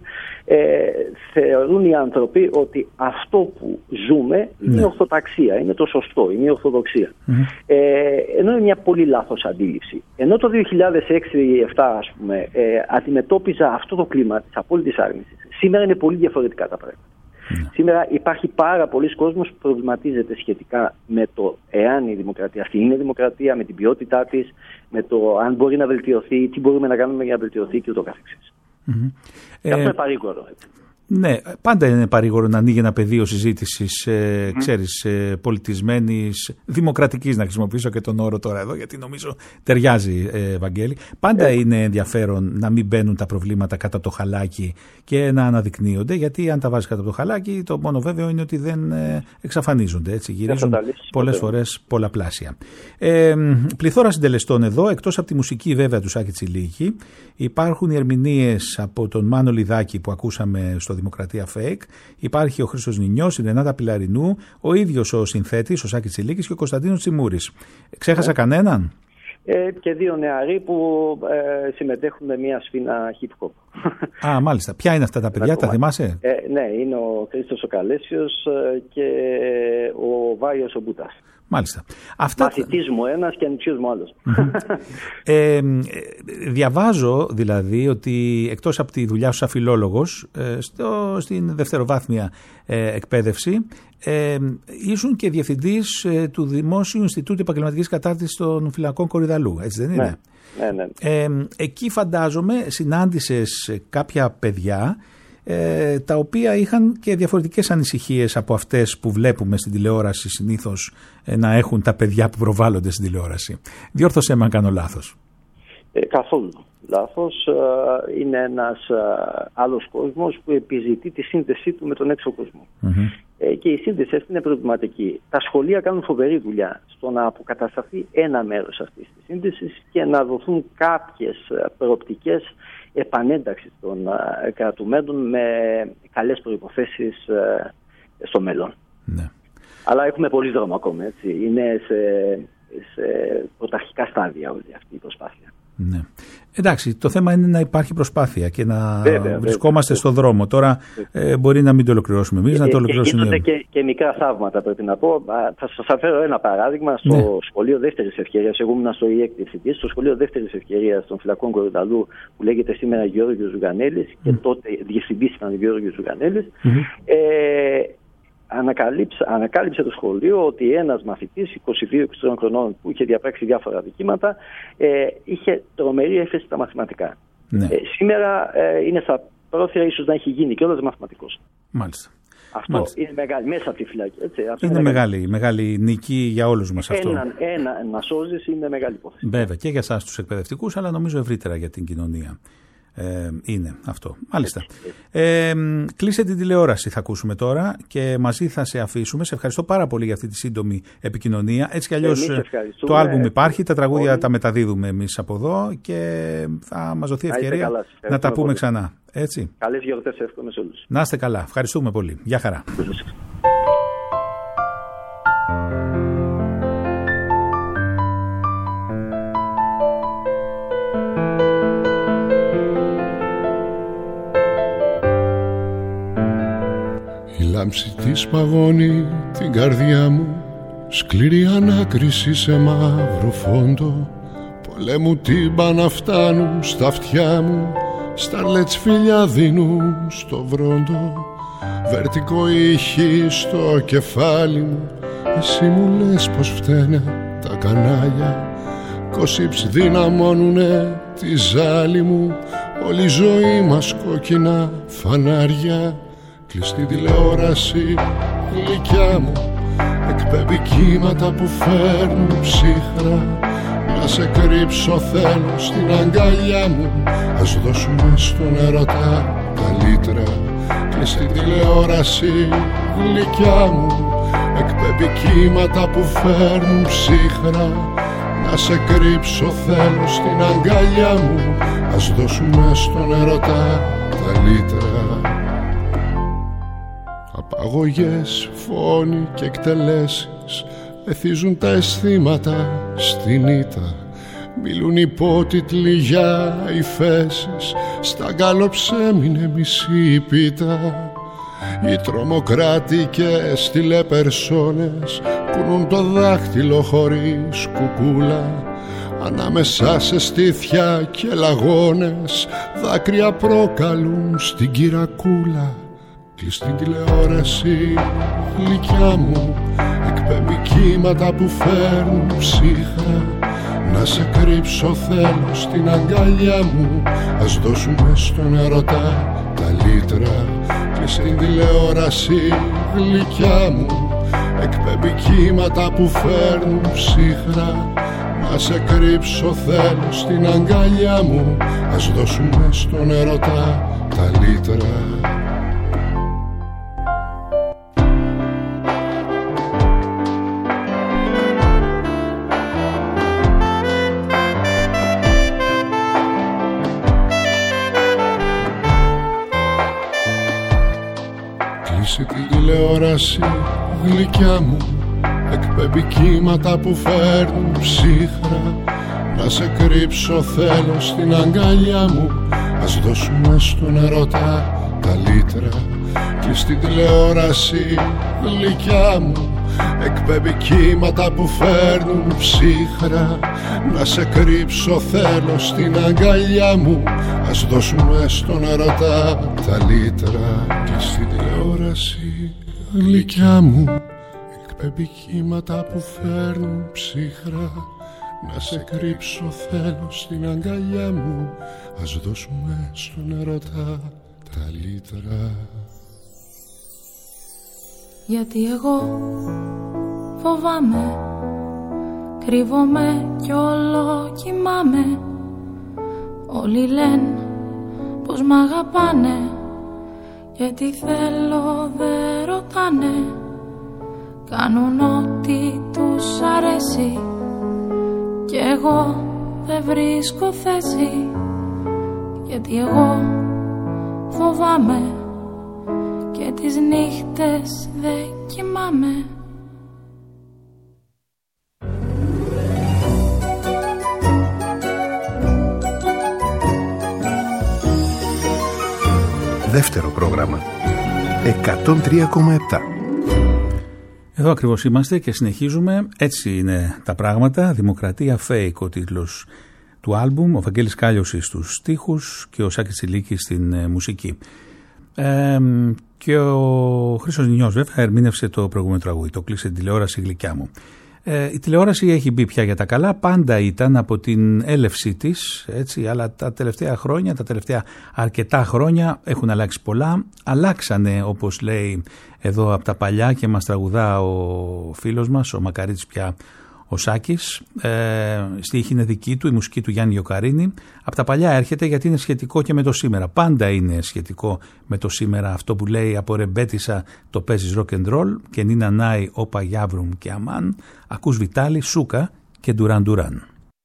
θεωρούν οι άνθρωποι ότι αυτό που ζούμε είναι ορθοταξία, είναι το σωστό, είναι η ορθοδοξία. Ενώ είναι μια πολύ λάθος αντίληψη. Ενώ το 2006-2007 ας πούμε αντιμετώπιζα αυτό το κλίμα της απόλυτης άρνησης Σήμερα είναι πολύ διαφορετικά τα πράγματα. Σήμερα υπάρχει πάρα πολλοί κόσμος που προβληματίζεται σχετικά με το εάν η δημοκρατία αυτή είναι δημοκρατία, με την ποιότητά της, με το αν μπορεί να βελτιωθεί, τι μπορούμε να κάνουμε για να βελτιωθεί και ούτω καθεξής. Και αυτό είναι παρήγορο. Ναι, πάντα είναι παρήγορο να ανοίγει ένα πεδίο συζήτησης, ξέρεις, πολιτισμένης, δημοκρατικής, να χρησιμοποιήσω και τον όρο τώρα εδώ, γιατί νομίζω ταιριάζει, Βαγγέλη. Πάντα είναι ενδιαφέρον να μην μπαίνουν τα προβλήματα κατά το χαλάκι και να αναδεικνύονται, γιατί αν τα βάζεις κατά το χαλάκι, το μόνο βέβαιο είναι ότι δεν εξαφανίζονται. Έτσι, γυρίζουν πολλές φορές πολλαπλάσια. Πληθώρα συντελεστών εδώ, εκτός από τη μουσική βέβαια του Σάκη Τσιλίκη, υπάρχουν οι ερμηνείες από τον Μάνο Λιδάκη που ακούσαμε στο Δημοκρατία Fake, υπάρχει ο Χρήστος Νινιός, η Ρενάτα Πιλαρινού, ο ίδιος ο συνθέτης, ο Σάκης Τσιλίκης και ο Κωνσταντίνος Τσιμούρης. Ξέχασα κανέναν? Και δύο νεαροί που συμμετέχουν με μια σφήνα hip hop. Α, μάλιστα. Ποια είναι αυτά τα παιδιά, τα θυμάσαι? Ναι, είναι ο Χρήστος ο Καλέσιος και ο Βάιος ο Μπουτάς. Μάλιστα. Μαθητής μου ένας και ανιψιός μου άλλος. Διαβάζω δηλαδή ότι εκτός από τη δουλειά σου σαν φιλόλογος στην δευτεροβάθμια εκπαίδευση ήσουν και διευθυντής του Δημόσιου Ινστιτούτου Επαγγελματικής Κατάρτισης των Φυλακών Κορυδαλού, έτσι δεν είναι? Ναι. Εκεί φαντάζομαι συνάντησες κάποια παιδιά τα οποία είχαν και διαφορετικές ανησυχίες από αυτές που βλέπουμε στην τηλεόραση συνήθως να έχουν τα παιδιά που προβάλλονται στην τηλεόραση. Διόρθωσέ με αν κάνω λάθος. Καθόλου λάθος. Είναι ένας άλλος κόσμος που επιζητεί τη σύνδεσή του με τον έξω κόσμο. Και η σύνδεση αυτή είναι προβληματική. Τα σχολεία κάνουν φοβερή δουλειά στο να αποκατασταθεί ένα μέρος αυτής της σύνδεσης και να δοθούν κάποιες προοπτικές επανένταξη των κρατουμένων με καλές προϋποθέσεις στο μέλλον. Ναι. Αλλά έχουμε πολύ δρόμο ακόμα, έτσι. Είναι σε πρωταρχικά στάδια όλη αυτή η προσπάθεια. Ναι. Εντάξει, το θέμα είναι να υπάρχει προσπάθεια και να βρισκόμαστε στον δρόμο. Τώρα μπορεί να μην το ολοκληρώσουμε εμείς, να το ολοκληρώσουμε. Γίνονται και μικρά θαύματα, πρέπει να πω. Θα σας αναφέρω ένα παράδειγμα. Στο σχολείο δεύτερης ευκαιρίας, εγώ ήμουν στο ΙΕΚ διευθυντής, στο σχολείο δεύτερης ευκαιρίας των Φυλακών Κορυδαλού, που λέγεται σήμερα Γεώργιος Ζουγανέλης, και τότε διευθυντής ήταν Γεώργιος Ζουγανέλης. Ανακάλυψε το σχολείο ότι ένας μαθητής 22-23 χρονών που είχε διαπράξει διάφορα δικήματα είχε τρομερή έφεση στα μαθηματικά. Σήμερα είναι στα πρόθυρα, ίσως να έχει γίνει και όλος μαθηματικός. Μάλιστα. Αυτό είναι μεγάλη, μέσα από τη φυλακή. Έτσι, είναι μεγάλη νίκη για όλους μας αυτό. Να σώζεις είναι μεγάλη υπόθεση. Βέβαια, και για εσάς τους εκπαιδευτικούς, αλλά νομίζω ευρύτερα για την κοινωνία. Είναι αυτό. Μάλιστα. Κλείσε την τηλεόραση, θα ακούσουμε τώρα και μαζί θα σε αφήσουμε. Σε ευχαριστώ πάρα πολύ για αυτή τη σύντομη επικοινωνία. Έτσι κι αλλιώς το άλμπουμ υπάρχει, τα τραγούδια τα μεταδίδουμε εμείς από εδώ και θα μας δοθεί ευκαιρία να τα πούμε ξανά. Έτσι. Καλές γιορτές εύχομαι σε όλους. Να είστε καλά. Ευχαριστούμε πολύ. Γεια χαρά. Η λάμψη της παγώνει την καρδιά μου, σκληρή ανάκριση σε μαύρο φόντο. Πολέμου τύμπα να φτάνουν στα αυτιά μου, σταρλέτς φιλιά δίνουν στο βρόντο. Βερτικό ήχη στο κεφάλι μου, εσύ μου λες πως φταίνε τα κανάλια. Κοσίψ δυναμώνουνε τη ζάλη μου, όλη η ζωή μας κόκκινα φανάρια. Κλειστή τηλεόραση, γλυκιά μου, εκπέμπει κύματα που φέρνουν ψύχρα. Να σε κρύψω θέλω στην αγκαλιά μου, ας δώσουμε στον ερωτά καλύτερα. Κλειστή τηλεόραση, γλυκιά μου, εκπέμπει κύματα που φέρνουν ψύχρα. Να σε κρύψω θέλω στην αγκαλιά μου, ας δώσουμε στον ερωτά καλύτερα. Απαγωγές, φόνοι και εκτελέσεις εθίζουν τα αισθήματα στην ήττα. Μιλούν υπότιτλοι για υφέσεις, στα γκάλοψέμινε μισή η πίτα. Οι τρομοκράτικες τηλεπερσόνες κουνούν το δάχτυλο χωρίς κουκούλα. Ανάμεσα σε στήθια και λαγώνες δάκρυα προκαλούν στην κυρακούλα. Κλειστή τηλεόραση γλυκιά μου εκπέμπει κύματα που φέρνουν ψύχρα. Να σε κρύψω θέλω στην αγκαλιά μου. Ας δώσουμε στον ερωτά τα λίτρα. Κλειστή τηλεόραση γλυκιά μου εκπέμπει κύματα που φέρνουν ψύχρα. Να σε κρύψω θέλω στην αγκαλιά μου. Ας δώσουμε στον ερωτά τα λίτρα. Κλείσε την τηλεόραση γλυκιά μου εκπέμπει κύματα που φέρνουν ψύχρα. Να σε κρύψω θέλω στην αγκαλιά μου. Ας δώσουμε στον ερωτά τα λίτρα. Κλείς την τηλεόραση γλυκιά μου εκπέμπει κύματα που φέρνουν ψύχρα. Να σε κρύψω θέλω στην αγκαλιά μου. Ας δώσουμε στον ερωτά τα λίτρα. Κλείς την τηλεόραση γλυκιά μου εκπέμπει κύματα που φέρνουν ψύχρα. Να σε κρύψω θέλω στην αγκαλιά μου. Ας δώσουμε στον ερωτά τα λίτρα. Γιατί εγώ φοβάμαι, κρύβομαι κι όλο κοιμάμαι. Όλοι λένε πως μ' αγαπάνε και τι θέλω δεν ρωτάνε. Κάνουν ό,τι τους αρέσει κι εγώ δεν βρίσκω θέση. Γιατί εγώ φοβάμαι και τις νύχτες δεν κοιμάμαι. Δεύτερο πρόγραμμα 103,7. Εδώ ακριβώς είμαστε και συνεχίζουμε. Έτσι είναι τα πράγματα. Δημοκρατία Fake ο τίτλος του άλμπουμ. Ο Βαγγέλης Κάλιωσης στους στίχους και ο Σάκης Τσιλίκης στην μουσική. Και ο Χρήστος Νινιός βέβαια ερμήνευσε το προηγούμενο τραγούδι. Το κλείσε την τηλεόραση γλυκιά μου. Η τηλεόραση έχει μπει πια για τα καλά. Πάντα ήταν από την έλευσή της, έτσι, αλλά τα τελευταία χρόνια, τα τελευταία αρκετά χρόνια έχουν αλλάξει πολλά. Αλλάξανε, όπως λέει εδώ από τα παλιά και μας τραγουδά ο φίλος μας, ο Μακαρίτης πια ο Σάκης. Στίχη είναι δική του, η μουσική του Γιάννη Ιωκαρίνη. Από τα παλιά έρχεται γιατί είναι σχετικό και με το σήμερα. Πάντα είναι σχετικό με το σήμερα. Αυτό που λέει από ρεμπέτισα το παίζεις rock and roll και Νίνα Νάι, Όπα Γιάβρουμ και Αμάν. Ακούς Βιτάλη, Σούκα και Ντουράν Ντουράν.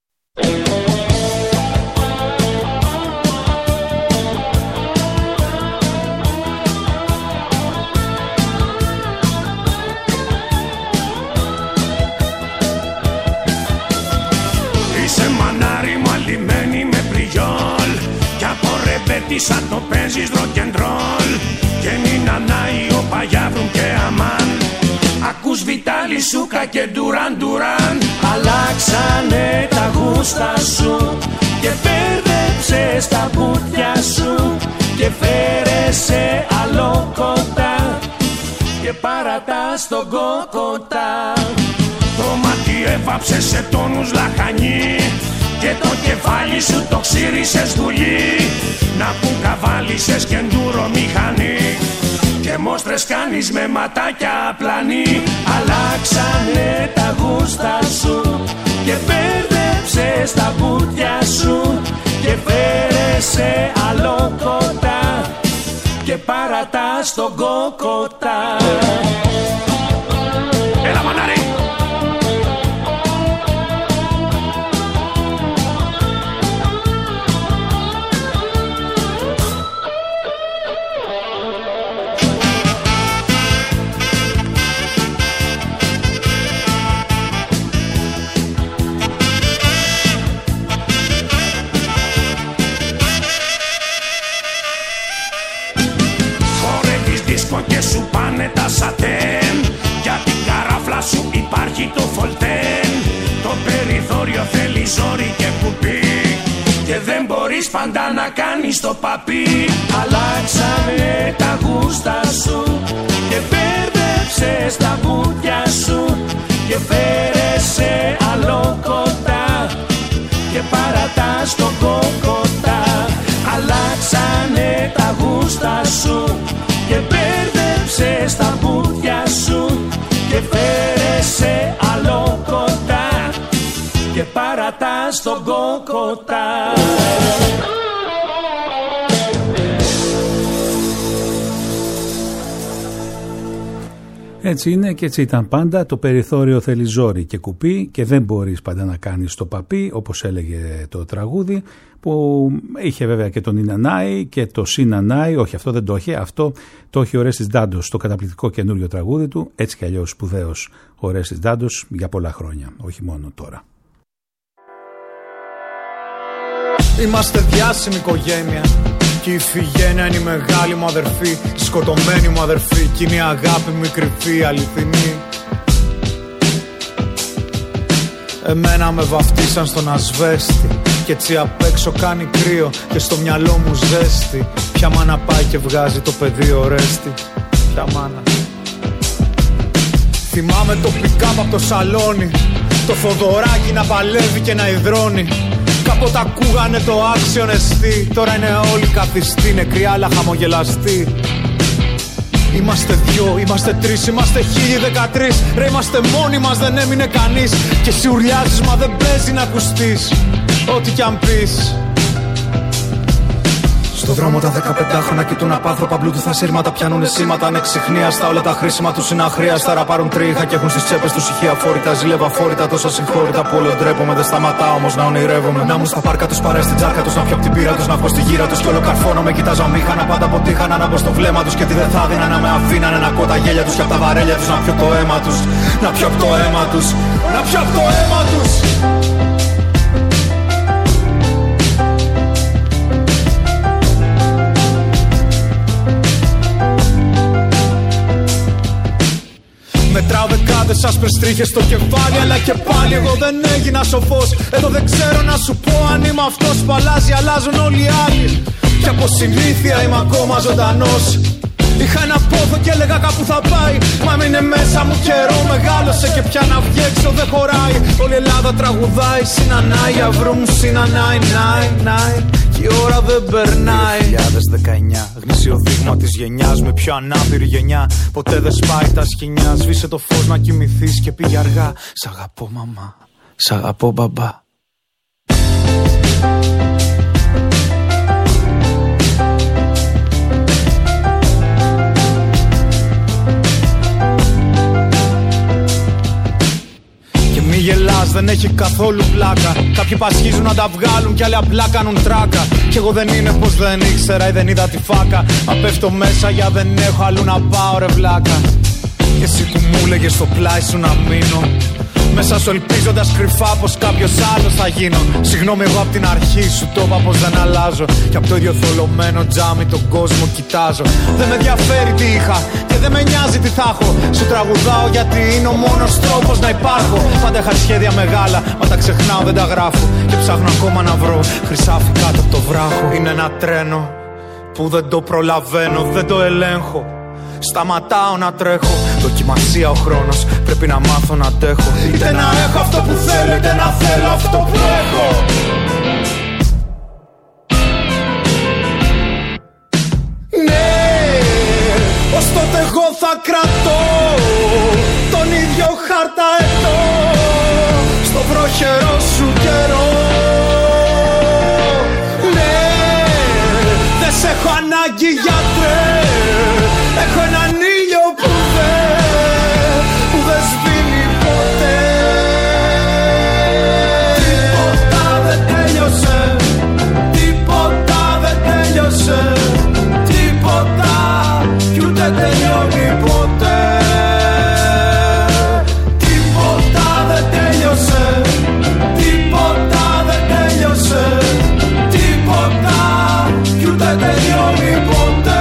Σαν το παίζεις rock and roll και Νίνα Νάι, Όπα Γιάβρουμ και Αμάν. Ακούς Βιτάλη, Σούκα και Ντουράν Ντουράν. Αλλάξανε τα γούστα σου και μπέρδεψες τα μπουτια σου και φέρεσαι αλόκοτα και παρατάς τον κόκοτα. Το μάτι έβαψες σε τόνους λαχανί και το κεφάλι σου το ξύρισες δουλεί. Να που καβάλισες και ντούρο μηχανή και μόστρες κάνεις με ματάκια πλανή. Αλλάξανε τα γούστα σου και μπέρδεψες τα μπουτια σου και φέρεσαι αλόκοτα και παρατάς τον κόκοτα. Έλα μανάρι! Και σου πάνε τα σατέν, για την καράφλα σου υπάρχει το φολτέν. Το περιθώριο θέλει ζόρι και κουπί. Και δεν μπορείς πάντα να κάνεις το παπί. Αλλάξανε τα γούστα σου και μπέρδεψες τα βούτια σου και φέρεσαι αλόκοτα και παρατάς τον κόκοτα. Αλλάξανε τα γούστα σου και μπέρδεψες τα βούτια σου και φέρεσαι αλόκοτα και παρατάς τον κόκοτα. Έτσι είναι και έτσι ήταν πάντα. Το περιθώριο θέλει ζόρι και κουπί και δεν μπορείς πάντα να κάνεις το παπί, όπως έλεγε το τραγούδι, που είχε βέβαια και τον Ινανάη και το Συνανάη. Όχι, αυτό δεν το είχε. Αυτό το έχει ο Ρέστης Ντάντος στο καταπληκτικό καινούριο τραγούδι του. Έτσι κι αλλιώς σπουδαίος ο Ρέστης Ντάντος για πολλά χρόνια, όχι μόνο τώρα. Είμαστε διάσημη οικογένεια κι η Ιφηγένεια είναι η μεγάλη μου αδερφή, η σκοτωμένη μου αδερφή κι είναι η αγάπη μου η κρυφή αληθινή. Εμένα με βαφτίσαν στον ασβέστη κι έτσι απ' έξω κάνει κρύο και στο μυαλό μου ζέστη. Ποια μάνα πάει και βγάζει το παιδί ορέστη, ποια μάνα. Θυμάμαι το pick-up απ' το σαλόνι, το Θοδωράκι να παλεύει και να υδρώνει. Κάποτε ακούγανε το άξιον εστί, τώρα είναι όλοι καθιστοί, νεκροί αλλά χαμογελαστοί. Είμαστε δυο, είμαστε τρεις, είμαστε 1013. Ρε είμαστε μόνοι μας, δεν έμεινε κανείς. Και εσύ ουρλιάζεις μα δεν παίζει να ακουστείς ό,τι κι αν πεις. Στο δρόμο τα 15χρονα κοιτούν απάνθρωπα μπλούτουθα σύρματα. Πιάνουνε σήματα ανεξιχνίαστα. Όλα τα χρήσιμα τους είναι αχρίαστα. Ραπάρουν τρίχα και έχουν στις τσέπες τους ηχεία φόρητα. Ζηλεύα φόρητα, τόσα συγχώρητα που όλο ντρέπομαι. Δεν σταματάω όμως να ονειρεύομαι. Να μου στα πάρκα τους, παρέ στην τσάρκα τους. Να πιω απ' την πύρα τους, να βγω στη γύρα τους. Κι όλο καρφώνομαι, κοιτάζω αμήχανα. Πάντα αποτύχανα να μπω στο βλέμμα τους. Και τι δεν θα δίνα να με αφήνανε να ακούω τα γέλια τους. Κι απ' τα βαρέλια τους να πιω το αίμα τους. Να πιω απ' το αίμα τους. Να πιω απ' το αίμα τους. Μετράω δεκάδες άσπρες τρίχες στο κεφάλι, αλλά και πάλι εγώ δεν έγινα σοφός. Εδώ δεν ξέρω να σου πω αν είμαι αυτός που αλλάζει, αλλάζουν όλοι οι άλλοι. Και από συνήθεια είμαι ακόμα ζωντανός. Είχα ένα πόθο και έλεγα κάπου θα πάει, μα μείνε μέσα μου καιρό, μεγάλωσε και πια να βγει έξω δεν χωράει. Όλη η Ελλάδα τραγουδάει, συνανάει, αυρού μου συνανάει, νάι, νάι. Και η ώρα δεν περνάει. 2019, γνήσιο δείγμα της γενιάς, με πιο ανάπηρη γενιά. Ποτέ δεν σπάει τα σκοινιά. Σβήσε το φως να κοιμηθείς και πήγε αργά. Σ' αγαπώ μαμά, σ' αγαπώ μπαμπά. Μη γελάς, δεν έχει καθόλου πλάκα. Κάποιοι πασχίζουν να τα βγάλουν κι άλλοι απλά κάνουν τράκα. Κι εγώ δεν είναι πως δεν ήξερα ή δεν είδα τη φάκα. Μα πέφτω μέσα για δεν έχω αλλού να πάω ρε βλάκα. Και εσύ που μου έλεγες στο πλάι σου να μείνω, μέσα σου ελπίζοντας κρυφά πως κάποιος άλλος θα γίνω. Συγγνώμη εγώ απ' την αρχή σου το είπα πως δεν αλλάζω. Κι απ' το ίδιο θολωμένο τζάμι τον κόσμο κοιτάζω. Δεν με ενδιαφέρει τι είχα και δεν με νοιάζει τι θα έχω. Σου τραγουδάω γιατί είναι ο μόνος τρόπος να υπάρχω. Πάντα είχα σχέδια μεγάλα, μα τα ξεχνάω δεν τα γράφω. Και ψάχνω ακόμα να βρω χρυσάφι κάτω από το βράχο. Είναι ένα τρένο που δεν το προλαβαίνω, δεν το ελέγχω. Σταματάω να τρέχω, δοκιμασία ο χρόνος, πρέπει να μάθω να αντέχω. Είτε να έχω αυτό που θέλω, είτε να θέλω αυτό που έχω. Ναι, ως τότε εγώ θα κρατώ τον ίδιο χαρταετό στο βροχερό σου καιρό. Ναι, δεν σε έχω ανάγκη γιατρέ, έχω έναν ήλιο που δεν σβήνει ποτέ. Τίποτα δεν τέλειωσε, τίποτα δεν τέλειωσε, τίποτα κι ούτε τελειώνει ποτέ. Τίποτα δεν τέλειωσε, τίποτα δεν τέλειωσε, τίποτα κι ούτε τελειώνει ποτέ.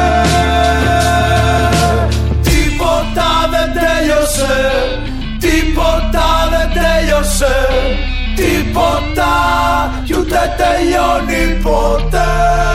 Τίποτα δεν τέλειωσε, τίποτα δεν τέλειωσε. δεν τελειώνει ποτέ.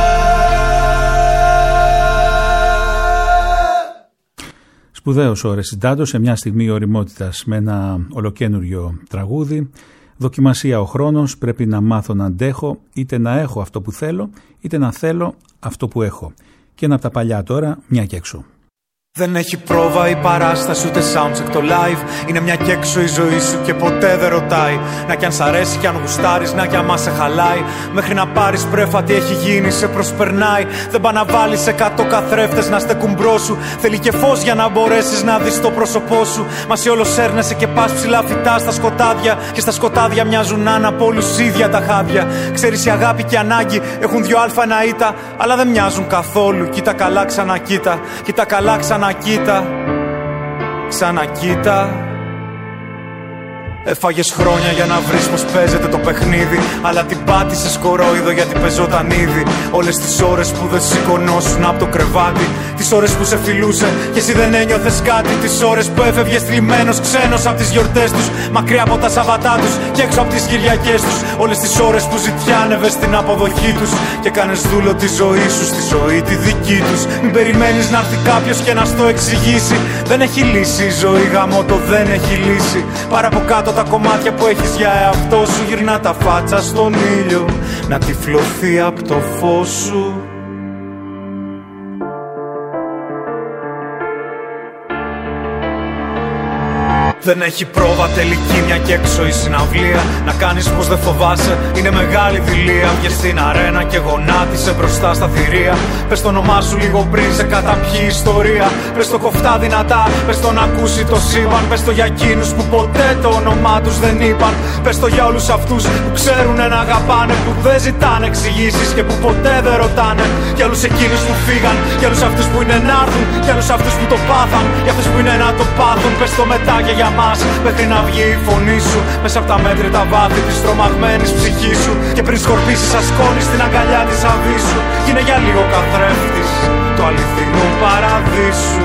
Σπουδαίος ο Ρεσιντάντο σε μια στιγμή ωριμότητας με ένα ολοκένουργιο τραγούδι. Δοκιμασία ο χρόνος, πρέπει να μάθω να αντέχω, είτε να έχω αυτό που θέλω, είτε να θέλω αυτό που έχω. Και ένα από τα παλιά τώρα, μια και έξω. Δεν έχει πρόβα η παράσταση ούτε soundcheck το live. Είναι μια κι έξω η ζωή σου και ποτέ δεν ρωτάει. Να κι αν σ' αρέσει κι αν γουστάρεις, να κι άμα σε χαλάει. Μέχρι να πάρεις πρέφα τι έχει γίνει σε προσπερνάει. Δεν πά να βάλεις 100 καθρέφτες να στεκούν μπρος σου. Θέλει και φως για να μπορέσεις να δεις το πρόσωπό σου. Μα σε όλο σέρνεσαι και πας ψηλά φυτά στα σκοτάδια. Και στα σκοτάδια μοιάζουν να είναι από όλους ίδια τα χάδια. Ξέρεις η αγάπη και η ανάγκη έχουν 2 αλφα ένα ήτα, αλλά δεν μοιάζουν καθόλου. Κοίτα καλά ξανακοίτα, κοίτα καλά ξανακοίτα. Ξανακοίτα. Έφαγες χρόνια για να βρεις πως παίζεται το παιχνίδι, αλλά την πάτησες κορόιδο γιατί πεζόταν ήδη. Όλες τις ώρες που δεν σηκωνόσουν από το κρεβάτι, τις ώρες που σε φιλούσε και εσύ δεν ένιωθες κάτι, τις ώρες που έφευγες θλιμμένος ξένος από τις γιορτές τους, μακριά από τα Σαββατά τους και έξω από τις Κυριακές τους. Όλες τις ώρες που ζητιάνευες στην αποδοχή τους και κάνες δούλο τη ζωή σου στη ζωή τη δική τους. Μην περιμένεις να έρθει κάποιος και να στο εξηγήσει. Δεν έχει λύση η ζωή, γαμώτο δεν έχει λύση. Πάρα από κάτω τα κομμάτια που έχεις για εαυτό σου, γυρνά τα φάτσα στον ήλιο να τυφλωθεί από το φως σου. Δεν έχει πρόβα τελική μια κι έξω η συναυλία. Να κάνεις πως δεν φοβάσαι, είναι μεγάλη δειλία. Βγες στην αρένα και γονάτισε μπροστά στα θηρία. Πες το όνομά σου λίγο πριν σε καταπιεί ιστορία. Πες το κοφτά δυνατά, πες το να ακούσει το σύμπαν. Πες το για εκείνους που ποτέ το όνομά τους δεν είπαν. Πες το για όλους αυτούς που ξέρουνε να αγαπάνε, που δεν ζητάνε εξηγήσεις και που ποτέ δεν ρωτάνε. Για όλους εκείνους που φύγαν, για όλους αυτούς που είναι να έρθουν, για όλους αυτούς που το πάθαν, για αυτούς που είναι να το πάθουν. Πες το μετά και για μας, μέχρι να βγει η φωνή σου μέσα από τα μέτρητα βάθη της τρομαγμένης ψυχής σου. Και πριν σκορπίσεις σαν σκόνη στην αγκαλιά της αβύσσου, γίνε για λίγο καθρέφτης του αληθινού παραδείσου.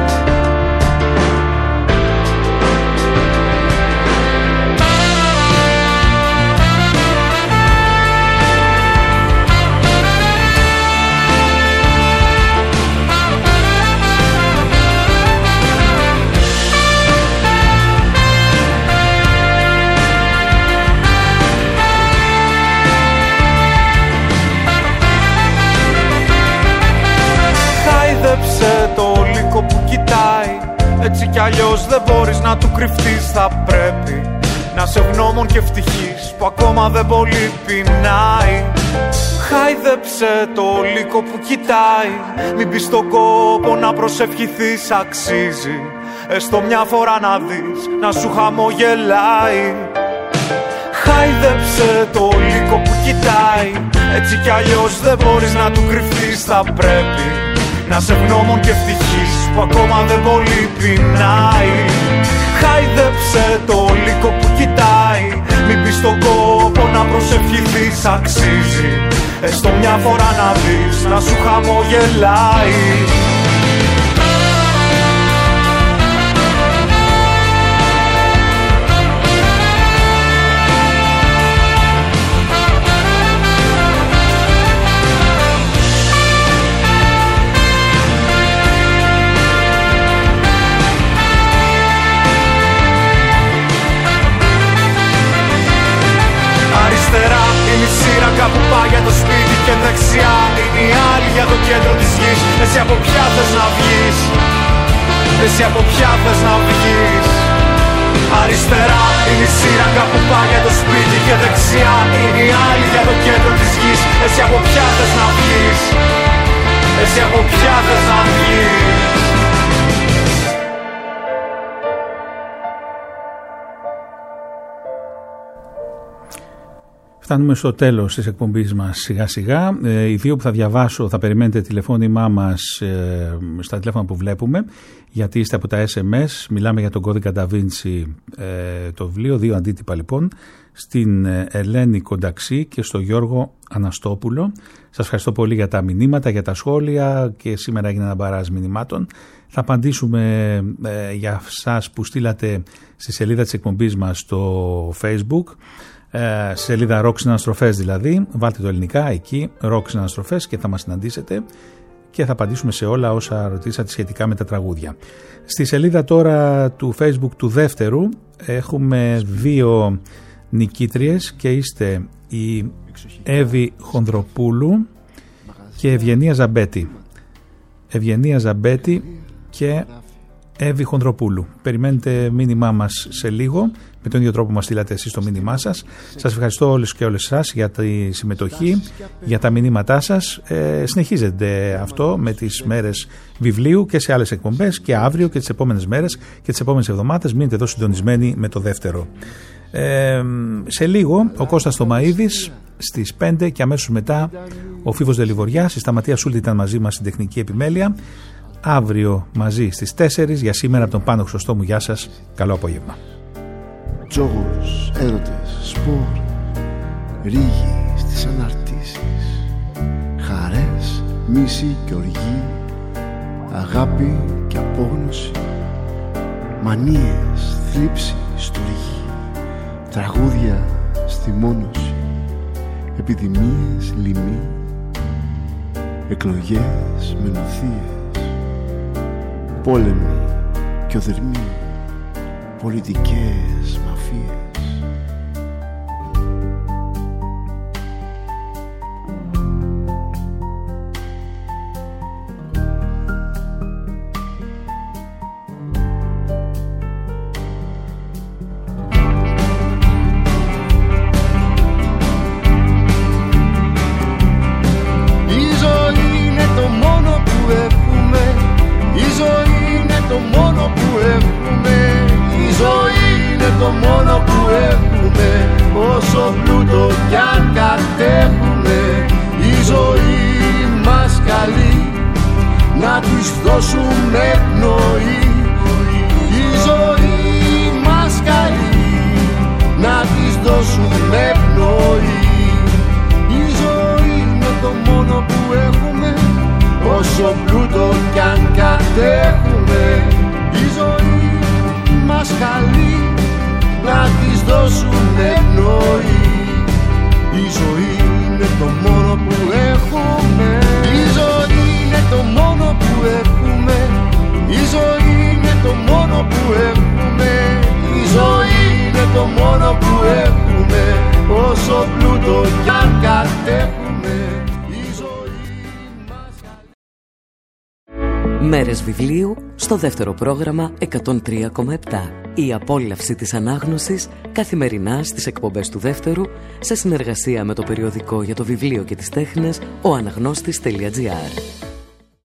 Το λύκο που κοιτάει, έτσι κι αλλιώς δεν μπορείς να του κρυφτείς. Θα πρέπει να σε ευγνώμων και ευτυχής που ακόμα δεν πολύ πεινάει. Χάιδεψε το λύκο που κοιτάει, μην πεις στον κόπο να προσευχηθείς. Αξίζει έστω μια φορά να δεις να σου χαμογελάει. Χάιδεψε το λύκο που κοιτάει, έτσι κι αλλιώς δεν μπορείς να του κρυφτείς. Θα πρέπει να σε ευγνώμων και ευτυχής που ακόμα δεν πολύ πεινάει. Χάιδεψε το λύκο που κοιτάει, μην πεις στον κόπο να προσευχηθείς. Αξίζει έστω μια φορά να δεις να σου χαμογελάει. Αριστερά είναι η σύραγγα που πάει για το σπίτι και δεξιά είναι η άλλη για το κέντρο της γης. Εσύ από ποια θες να βγεις, εσύ από ποια θες να βγεις. Αριστερά είναι η σύραγγα που πάει για το σπίτι και δεξιά είναι η άλλη για το κέντρο της γης. Εσύ από ποια θες να βγεις, εσύ από ποια θες να βγεις. Φτάνουμε στο τέλος της εκπομπής μας σιγά σιγά. Οι δύο που θα διαβάσω θα περιμένετε τηλεφώνημά μας στα τηλέφωνα που βλέπουμε, γιατί είστε από τα SMS. Μιλάμε για τον κώδικα Da Vinci, το βιβλίο, 2 αντίτυπα λοιπόν, στην Ελένη Κονταξή και στο Γιώργο Αναστόπουλο. Σας ευχαριστώ πολύ για τα μηνύματα, για τα σχόλια, και σήμερα έγινε ένα μπαράζ μηνυμάτων. Θα απαντήσουμε για εσάς που στείλατε στη σελίδα της εκπομπής μας στο Facebook. Σελίδα Rock Συναναστροφές δηλαδή, βάλτε το ελληνικά εκεί, Rock Συναναστροφές, και θα μας συναντήσετε και θα απαντήσουμε σε όλα όσα ρωτήσατε σχετικά με τα τραγούδια. Στη σελίδα τώρα του Facebook του δεύτερου έχουμε 2 νικήτριες και είστε η Εύη Χονδροπούλου και Ευγενία Ζαμπέτη. Ευγενία Ζαμπέτη και Εύη Χονδροπούλου. Περιμένετε μήνυμά μας σε λίγο, με τον ίδιο τρόπο μας στείλατε εσείς το μήνυμά σας. Σας ευχαριστώ όλους και όλες εσάς για τη συμμετοχή, για τα μηνύματά σας. Συνεχίζεται αυτό με τις μέρες βιβλίου και σε άλλες εκπομπές και αύριο και τις επόμενες μέρες και τις επόμενες εβδομάδες. Μείνετε εδώ συντονισμένοι με το δεύτερο. Σε λίγο ο Κώστας Θωμαίδης στις 5 και αμέσως μετά ο Φίβος Δελιβοριάς. Η Σταματία Σούλτη ήταν μαζί μας στην τεχνική επιμέλεια. Αύριο μαζί στις 4. Για σήμερα από τον Πάνο Χρυσοστόμου, γεια σας, καλό απόγευμα. Τζόγους, έρωτες, σπορ, ρίγοι στις αναρτήσεις, χαρές, μίση και οργή, αγάπη και απόγνωση, μανίες, θλίψη, στοργή, τραγούδια στη μόνωση, επιδημίες, λοιμοί, εκλογές, μενωθείες, πόλεμοι και οδερμοί, πολιτικές μαφίες. Να της δώσουμε πνοή. Η ζωή μας καλεί να της δώσουμε πνοή. Η ζωή είναι το μόνο που έχουμε, όσο πλούτο κι αν κατέχουμε. Η ζωή μας καλεί να της δώσουμε πνοή. Η ζωή είναι το μόνο που έχουμε. Η ζωή είναι το μόνο που έχουμε. Η ζωή είναι το μόνο που έχουμε. Η ζωή είναι το μόνο που έχουμε, όσο πλούτο κι αν κατέχουμε. Η ζωή μας... Μέρες βιβλίου στο δεύτερο πρόγραμμα 103,7. Η απόλαυση της ανάγνωσης καθημερινά στις εκπομπές του δεύτερου, σε συνεργασία με το περιοδικό για το βιβλίο και τις τέχνες, ο αναγνώστης.gr.